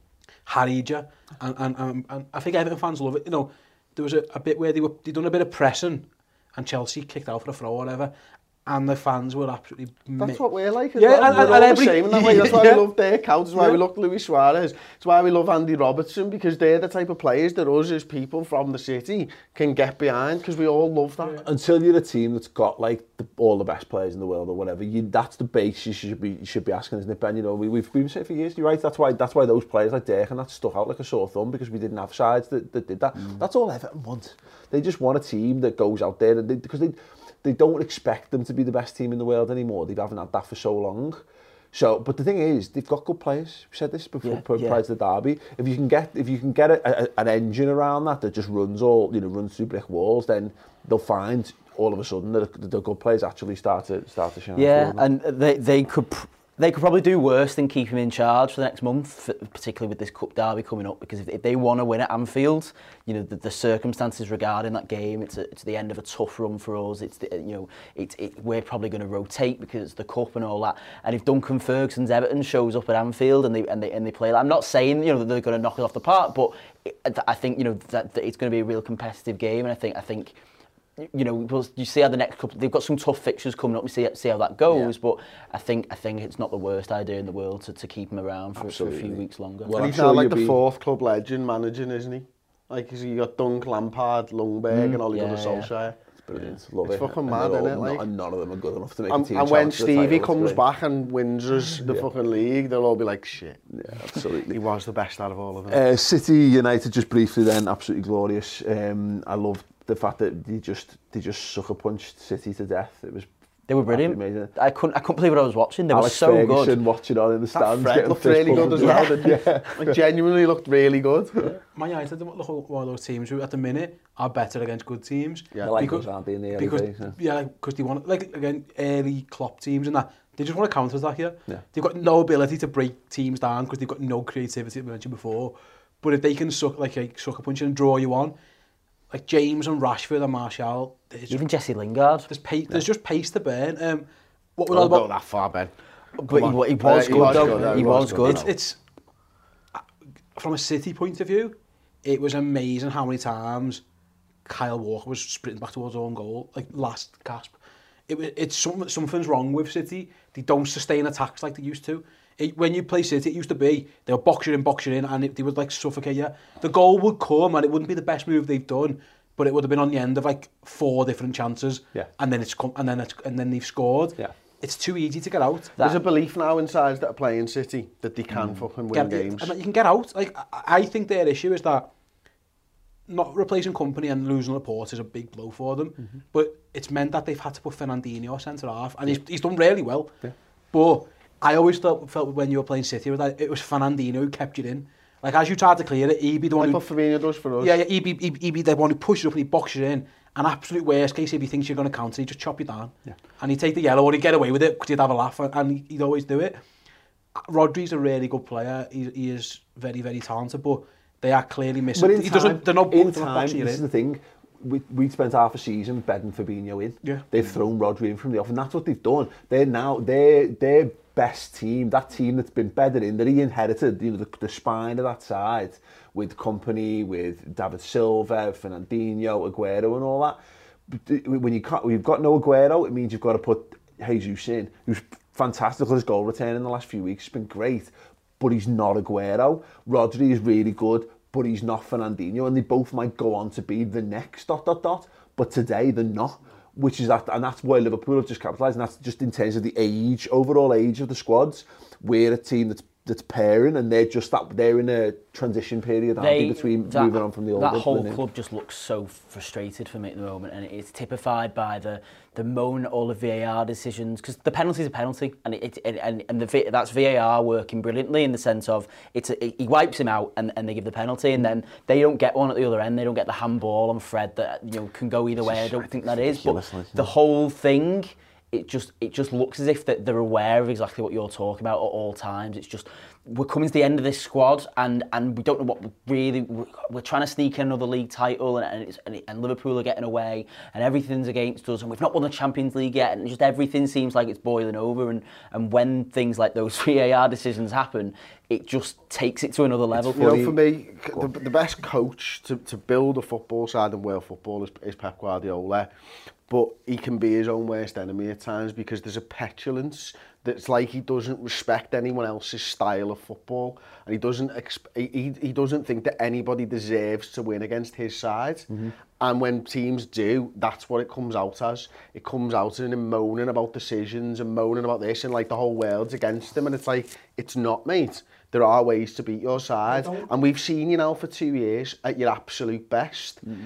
harried you. And, and, and, and I think Everton fans love it. You know, there was a, a bit where they were they done a bit of pressing, and Chelsea kicked out for a throw or whatever. And the fans were absolutely... That's what we're like as yeah, well. And, we're and, all and the every, same in that way. That's why yeah. we love Dirk Kuyt. That's why yeah. we love Luis Suarez. It's why we love Andy Robertson, because they're the type of players that us as people from the city can get behind, because we all love that. Yeah. Until you're a team that's got like the, all the best players in the world or whatever, you, that's the base you should be you should be asking, isn't it, Ben? You know, we, we've, we've been saying for years, you're right, that's why that's why those players like Dirk and that stuck out like a sore thumb, because we didn't have sides that, that did that. Mm. That's all Everton want. They just want a team that goes out there, and they, because they... They don't expect them to be the best team in the world anymore. They haven't had that for so long. So, but the thing is, they've got good players. We said this before, yeah, prior yeah. to the derby. If you can get, if you can get a, a, an engine around that that just runs all, you know, runs through brick walls, then they'll find all of a sudden that the good players actually start to start to shine. Yeah, and they they could. Pr- They could probably do worse than keep him in charge for the next month, particularly with this Cup derby coming up, because if, if they want to win at Anfield, you know, the, the circumstances regarding that game, it's, a, it's the end of a tough run for us. It's the, you know, it, it, we're probably going to rotate because it's the Cup and all that. And if Duncan Ferguson's Everton shows up at Anfield and they and they and they play, I'm not saying, you know, that they're going to knock it off the park, but it, I think, you know, that, that it's going to be a real competitive game, and I think I think. You know, we'll, you see how the next couple. They've got some tough fixtures coming up. We see see how that goes. Yeah. But I think I think it's not the worst idea in the world to, to keep him around for, for a few weeks longer. Well, and he's now like the be... fourth club legend managing, isn't he? Like, you got Dunk, Lampard, Lundberg, mm, and Ole Gunnar yeah, Solskjaer. Yeah. It's brilliant. Yeah. Love it's it. fucking and mad, isn't it? Like, and none of them are good enough to make and, a team. And when Stevie title, comes back and wins us the yeah. fucking league, they'll all be like, shit. Yeah, absolutely. He was the best out of all of them. Uh, City United, just briefly then, absolutely glorious. Um, I loved the fact that they just they just sucker punched City to death. It was they were brilliant. Amazing. I couldn't I couldn't believe what I was watching. They Alex were so Ferguson good. Watching on in the stands. That Fred looked really good as well. Yeah. yeah. Like, genuinely looked really good. Yeah. Man United look one of those teams who at the minute are better against good teams. Yeah, like because, aren't they in the early because, days, yeah, yeah, because they want like again early Klopp teams and that. They just want to counter attack here. Yeah. They've got no ability to break teams down because they've got no creativity, as I mentioned before. But if they can suck like a sucker punch and draw you on, like James and Rashford and Martial, even Jesse Lingard, there's pace, yeah. there's just pace to burn. Um, what we're all about? Go that far, Ben. But he, he was uh, good, he was though. Good, he, he was, was good. good. It's, it's from a City point of view, it was amazing how many times Kyle Walker was sprinting back towards his own goal, like last gasp. It was it's some, something's wrong with City. They don't sustain attacks like they used to. It, when you play City, it used to be they would box you in, box you in, and it, they would like suffocate you. The goal would come, and it wouldn't be the best move they've done, but it would have been on the end of like four different chances. Yeah. And then it's come, and then it's, and then they've scored. Yeah. It's too easy to get out. That, There's a belief now in sides that are playing City that they can mm. fucking win get, games. And that you can get out. Like I, I think their issue is that not replacing Company and losing Laporte is a big blow for them, mm-hmm. but it's meant that they've had to put Fernandinho centre half, and yeah. he's he's done really well. Yeah. But I always felt, felt when you were playing City, that it was Fernandinho who kept you in. Like, as you tried to clear it, he'd be the one like who... Like what Fabinho does for us. Yeah, yeah, he'd be, he'd, he'd be the one who pushes up and he boxes you in. And absolute worst case, if he thinks you're going to counter, he'd just chop you down. Yeah. And he'd take the yellow or he'd get away with it because he'd have a laugh, and he'd always do it. Rodri's a really good player. He, he is very, very talented, but they are clearly missing... But in he time, doesn't, they're not, in they're not time this in. is the thing, we, we spent half a season bedding Fabinho in. Yeah. They've thrown Rodri in from the off, and that's what they've done. They're now, they're, they're best team, that team that's been bedded in, that he inherited, you know, the, the spine of that side, with Company, with David Silva, Fernandinho, Aguero and all that. When you can't, you've got no Aguero, it means you've got to put Jesus in, who's fantastic with his goal return in the last few weeks. It's been great, but he's not Aguero. Rodri is really good, but he's not Fernandinho, and they both might go on to be the next dot dot dot, but today they're not. Which is that, and that's why Liverpool have just capitalised, and that's just in terms of the age, overall age of the squads. We're a team that's that's pairing, and they're just that they're in a transition period they, they, between that, moving on from the old. That whole club just looks so frustrated for me at the moment, and it's typified by the the moan at all the V A R decisions, because the penalty is a penalty, and it, it and and the that's V A R working brilliantly in the sense of it's a, he wipes him out and, and they give the penalty, and then they don't get one at the other end. They don't get the handball on Fred that, you know, can go either way. I don't think that is, but the whole thing. It just it just looks as if that they're aware of exactly what you're talking about at all times. It's just we're coming to the end of this squad, and, and we don't know what really we're, we're trying to sneak in another league title, and and, it's, and and Liverpool are getting away, and everything's against us, and we've not won the Champions League yet, and just everything seems like it's boiling over. And, and when things like those V A R decisions happen, it just takes it to another level. For you know, for me, the, the best coach to, to build a football side in world football is, is Pep Guardiola, but he can be his own worst enemy at times because there's a petulance that's like he doesn't respect anyone else's style of football, and he doesn't exp- he, he doesn't think that anybody deserves to win against his side. Mm-hmm. And when teams do, that's what it comes out as. It comes out in him moaning about decisions and moaning about this, and like the whole world's against him, and it's like, it's not, mate. There are ways to beat your side, and we've seen you now for two years at your absolute best. Mm-hmm.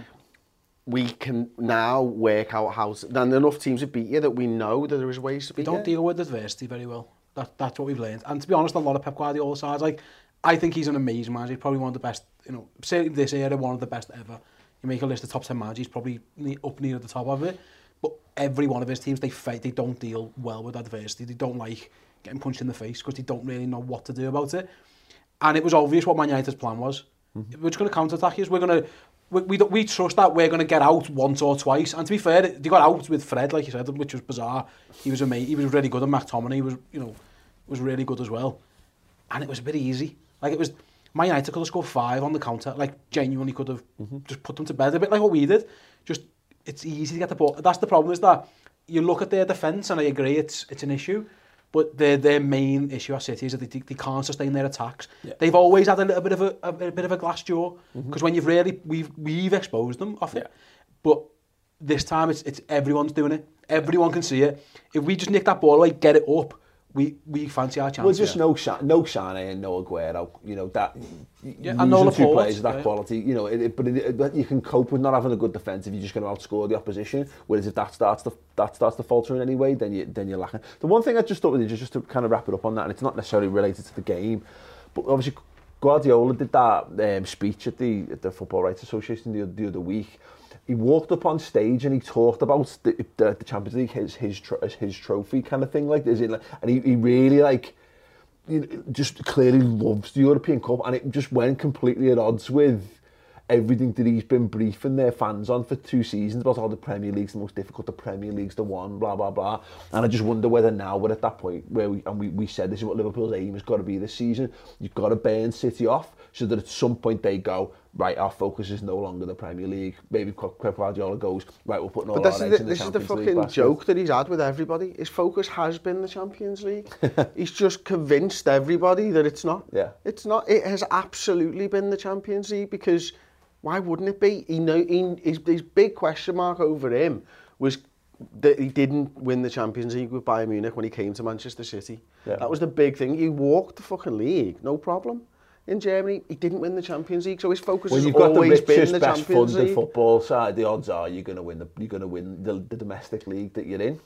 We can now work out how to, and enough teams have beat you that we know that there is ways to beat you. Don't deal with adversity very well. That, that's what we've learned. And to be honest, a lot of Pep Guardiola sides, like, I think he's an amazing manager. He's probably one of the best, you know, certainly this era, one of the best ever. You make a list of top ten managers, he's probably up near the top of it. But every one of his teams, they fight, they don't deal well with adversity. They don't like getting punched in the face because they don't really know what to do about it. And it was obvious what Man United's plan was. Mm-hmm. We're just going to counter-attack you. We're going to We, we, we trust that we're going to get out once or twice. And to be fair, they got out with Fred, like you said, which was bizarre. He was amazing. He was really good, and McTominay was, you know, was really good as well. And it was a bit easy. Like, it was, Man United could have scored five on the counter. Like, genuinely could have mm-hmm. just put them to bed, a bit like what we did. Just, it's easy to get the ball. That's the problem, is that you look at their defence, and I agree it's it's an issue. But their their main issue at City is that they, they can't sustain their attacks. Yeah. They've always had a little bit of a, a, a bit of a glass jaw, because mm-hmm. when you've really we've we've exposed them off it. Yeah. But this time it's it's everyone's doing it. Everyone can see it. If we just nick that ball away, get it up, we we fancy our chance. Well, just yeah. no Sha- no Sane and no Aguero. You know that. Yeah, and no two players of that yeah. quality. You know, it, it, but it, it, you can cope with not having a good defence if you're just going to outscore the opposition. Whereas if that starts to that starts to falter in any way, then you then you're lacking. The one thing I just thought with you, just to kind of wrap it up on that, and it's not necessarily related to the game, but obviously Guardiola did that um, speech at the at the Football Rights Association the, the other week. He walked up on stage and he talked about the, the, the Champions League, his his his trophy kind of thing, like, is it like, and he, he really like. You know, just clearly loves the European Cup, and it just went completely at odds with everything that he's been briefing their fans on for two seasons about how the Premier League's the most difficult, the Premier League's the one, blah, blah, blah. And I just wonder whether now we're at that point where we, and we, we said this is what Liverpool's aim has got to be this season, you've got to burn City off so that at some point they go, right, our focus is no longer the Premier League. Maybe Pep Guardiola goes, right, we're putting all but our eggs the, in the this Champions League. This is the fucking joke that he's had with everybody. His focus has been the Champions League. He's just convinced everybody that it's not. Yeah. It's not. It has absolutely been the Champions League, because why wouldn't it be? He know he, his, his big question mark over him was that he didn't win the Champions League with Bayern Munich when he came to Manchester City. Yeah. That was the big thing. He walked the fucking league, no problem. In Germany, he didn't win the Champions League, so his focus well, has always been the Champions League. Well, you've got the richest, best funded football side. The odds are you're going to win the you're going to win the, the domestic league that you're in.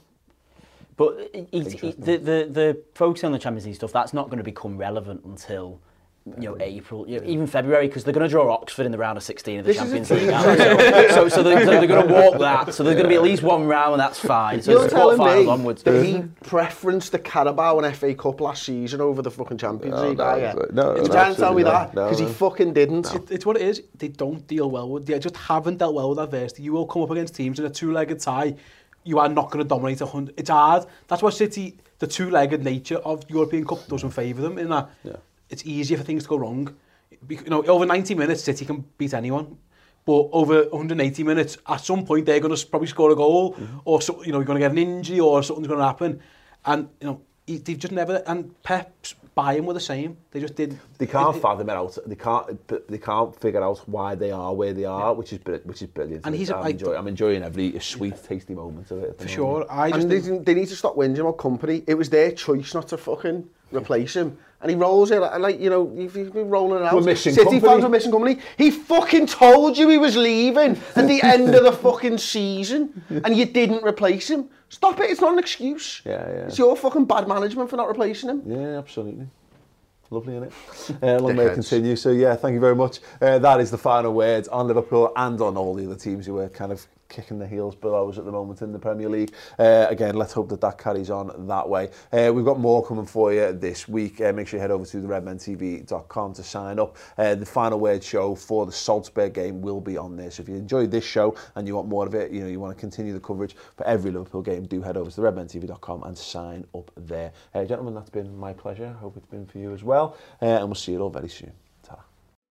But he, he, the the the focus on the Champions League stuff, that's not going to become relevant until, you know, April, you know, even February, because they're going to draw Oxford in the round of sixteen of the this Champions League. so, so, so they're, they're going to walk that. So there's going to be at least one round, and that's fine. So You're telling me onwards. That he preferenced the Carabao and F A Cup last season over the fucking Champions no, League? No, yeah. no, You're no, trying to tell me that? Because no, no. he fucking didn't. No. It, it's what it is. They don't deal well with. They just haven't dealt well with adversity. You will come up against teams in a two-legged tie. You are not going to dominate a hundred. It's hard. That's why City, the two-legged nature of the European Cup doesn't favour them. In that, yeah. It's easier for things to go wrong. You know, over ninety minutes, City can beat anyone. But over one hundred eighty minutes, at some point, they're going to probably score a goal, mm-hmm. or so, you know, you're going to get an injury, or something's going to happen. And you know, they've just never. And Pep's Bayern were the same. They just did. They can't it, fathom it out. They can't. They can't figure out why they are where they are, yeah. which is which is brilliant. And he's. I'm, I, enjoy, I'm enjoying every sweet, yeah. tasty moment of it. For sure. I just and they, they need to stop whinging about company. It was their choice not to fucking replace him. And he rolls it, like, you know, he's been rolling it out. We're missing City company. fans were missing company. He fucking told you he was leaving at the end of the fucking season, and you didn't replace him. Stop it, it's not an excuse. Yeah, yeah. It's your fucking bad management for not replacing him. Yeah, absolutely. Lovely, isn't it? Uh, long may it continue. So, yeah, thank you very much. Uh, that is the final words on Liverpool and on all the other teams who were kind of kicking the heels below us at the moment in the Premier League. Uh, again, let's hope that that carries on that way. Uh, we've got more coming for you this week. Uh, make sure you head over to the redmen t v dot com to sign up. Uh, the Final Word show for the Salzburg game will be on there. So if you enjoyed this show and you want more of it, you know, you want to continue the coverage for every Liverpool game, do head over to the redmen t v dot com and sign up there. Uh, gentlemen, that's been my pleasure. Hope it's been for you as well. Uh, and we'll see you all very soon. Ta-ra.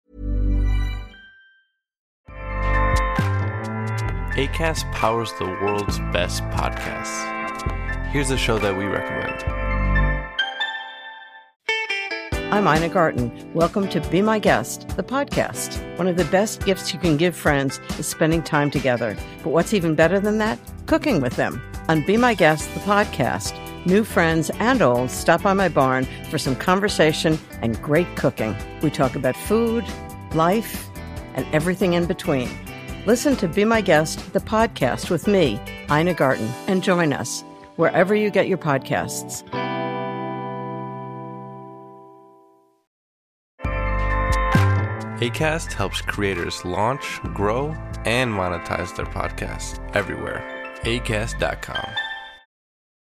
Acast powers the world's best podcasts. Here's a show that we recommend. I'm Ina Garten. Welcome to Be My Guest, the podcast. One of the best gifts you can give friends is spending time together. But what's even better than that? Cooking with them. On Be My Guest, the podcast, new friends and old stop by my barn for some conversation and great cooking. We talk about food, life, and everything in between. Listen to Be My Guest, the podcast with me, Ina Garten, and join us wherever you get your podcasts. Acast helps creators launch, grow, and monetize their podcasts everywhere. acast dot com.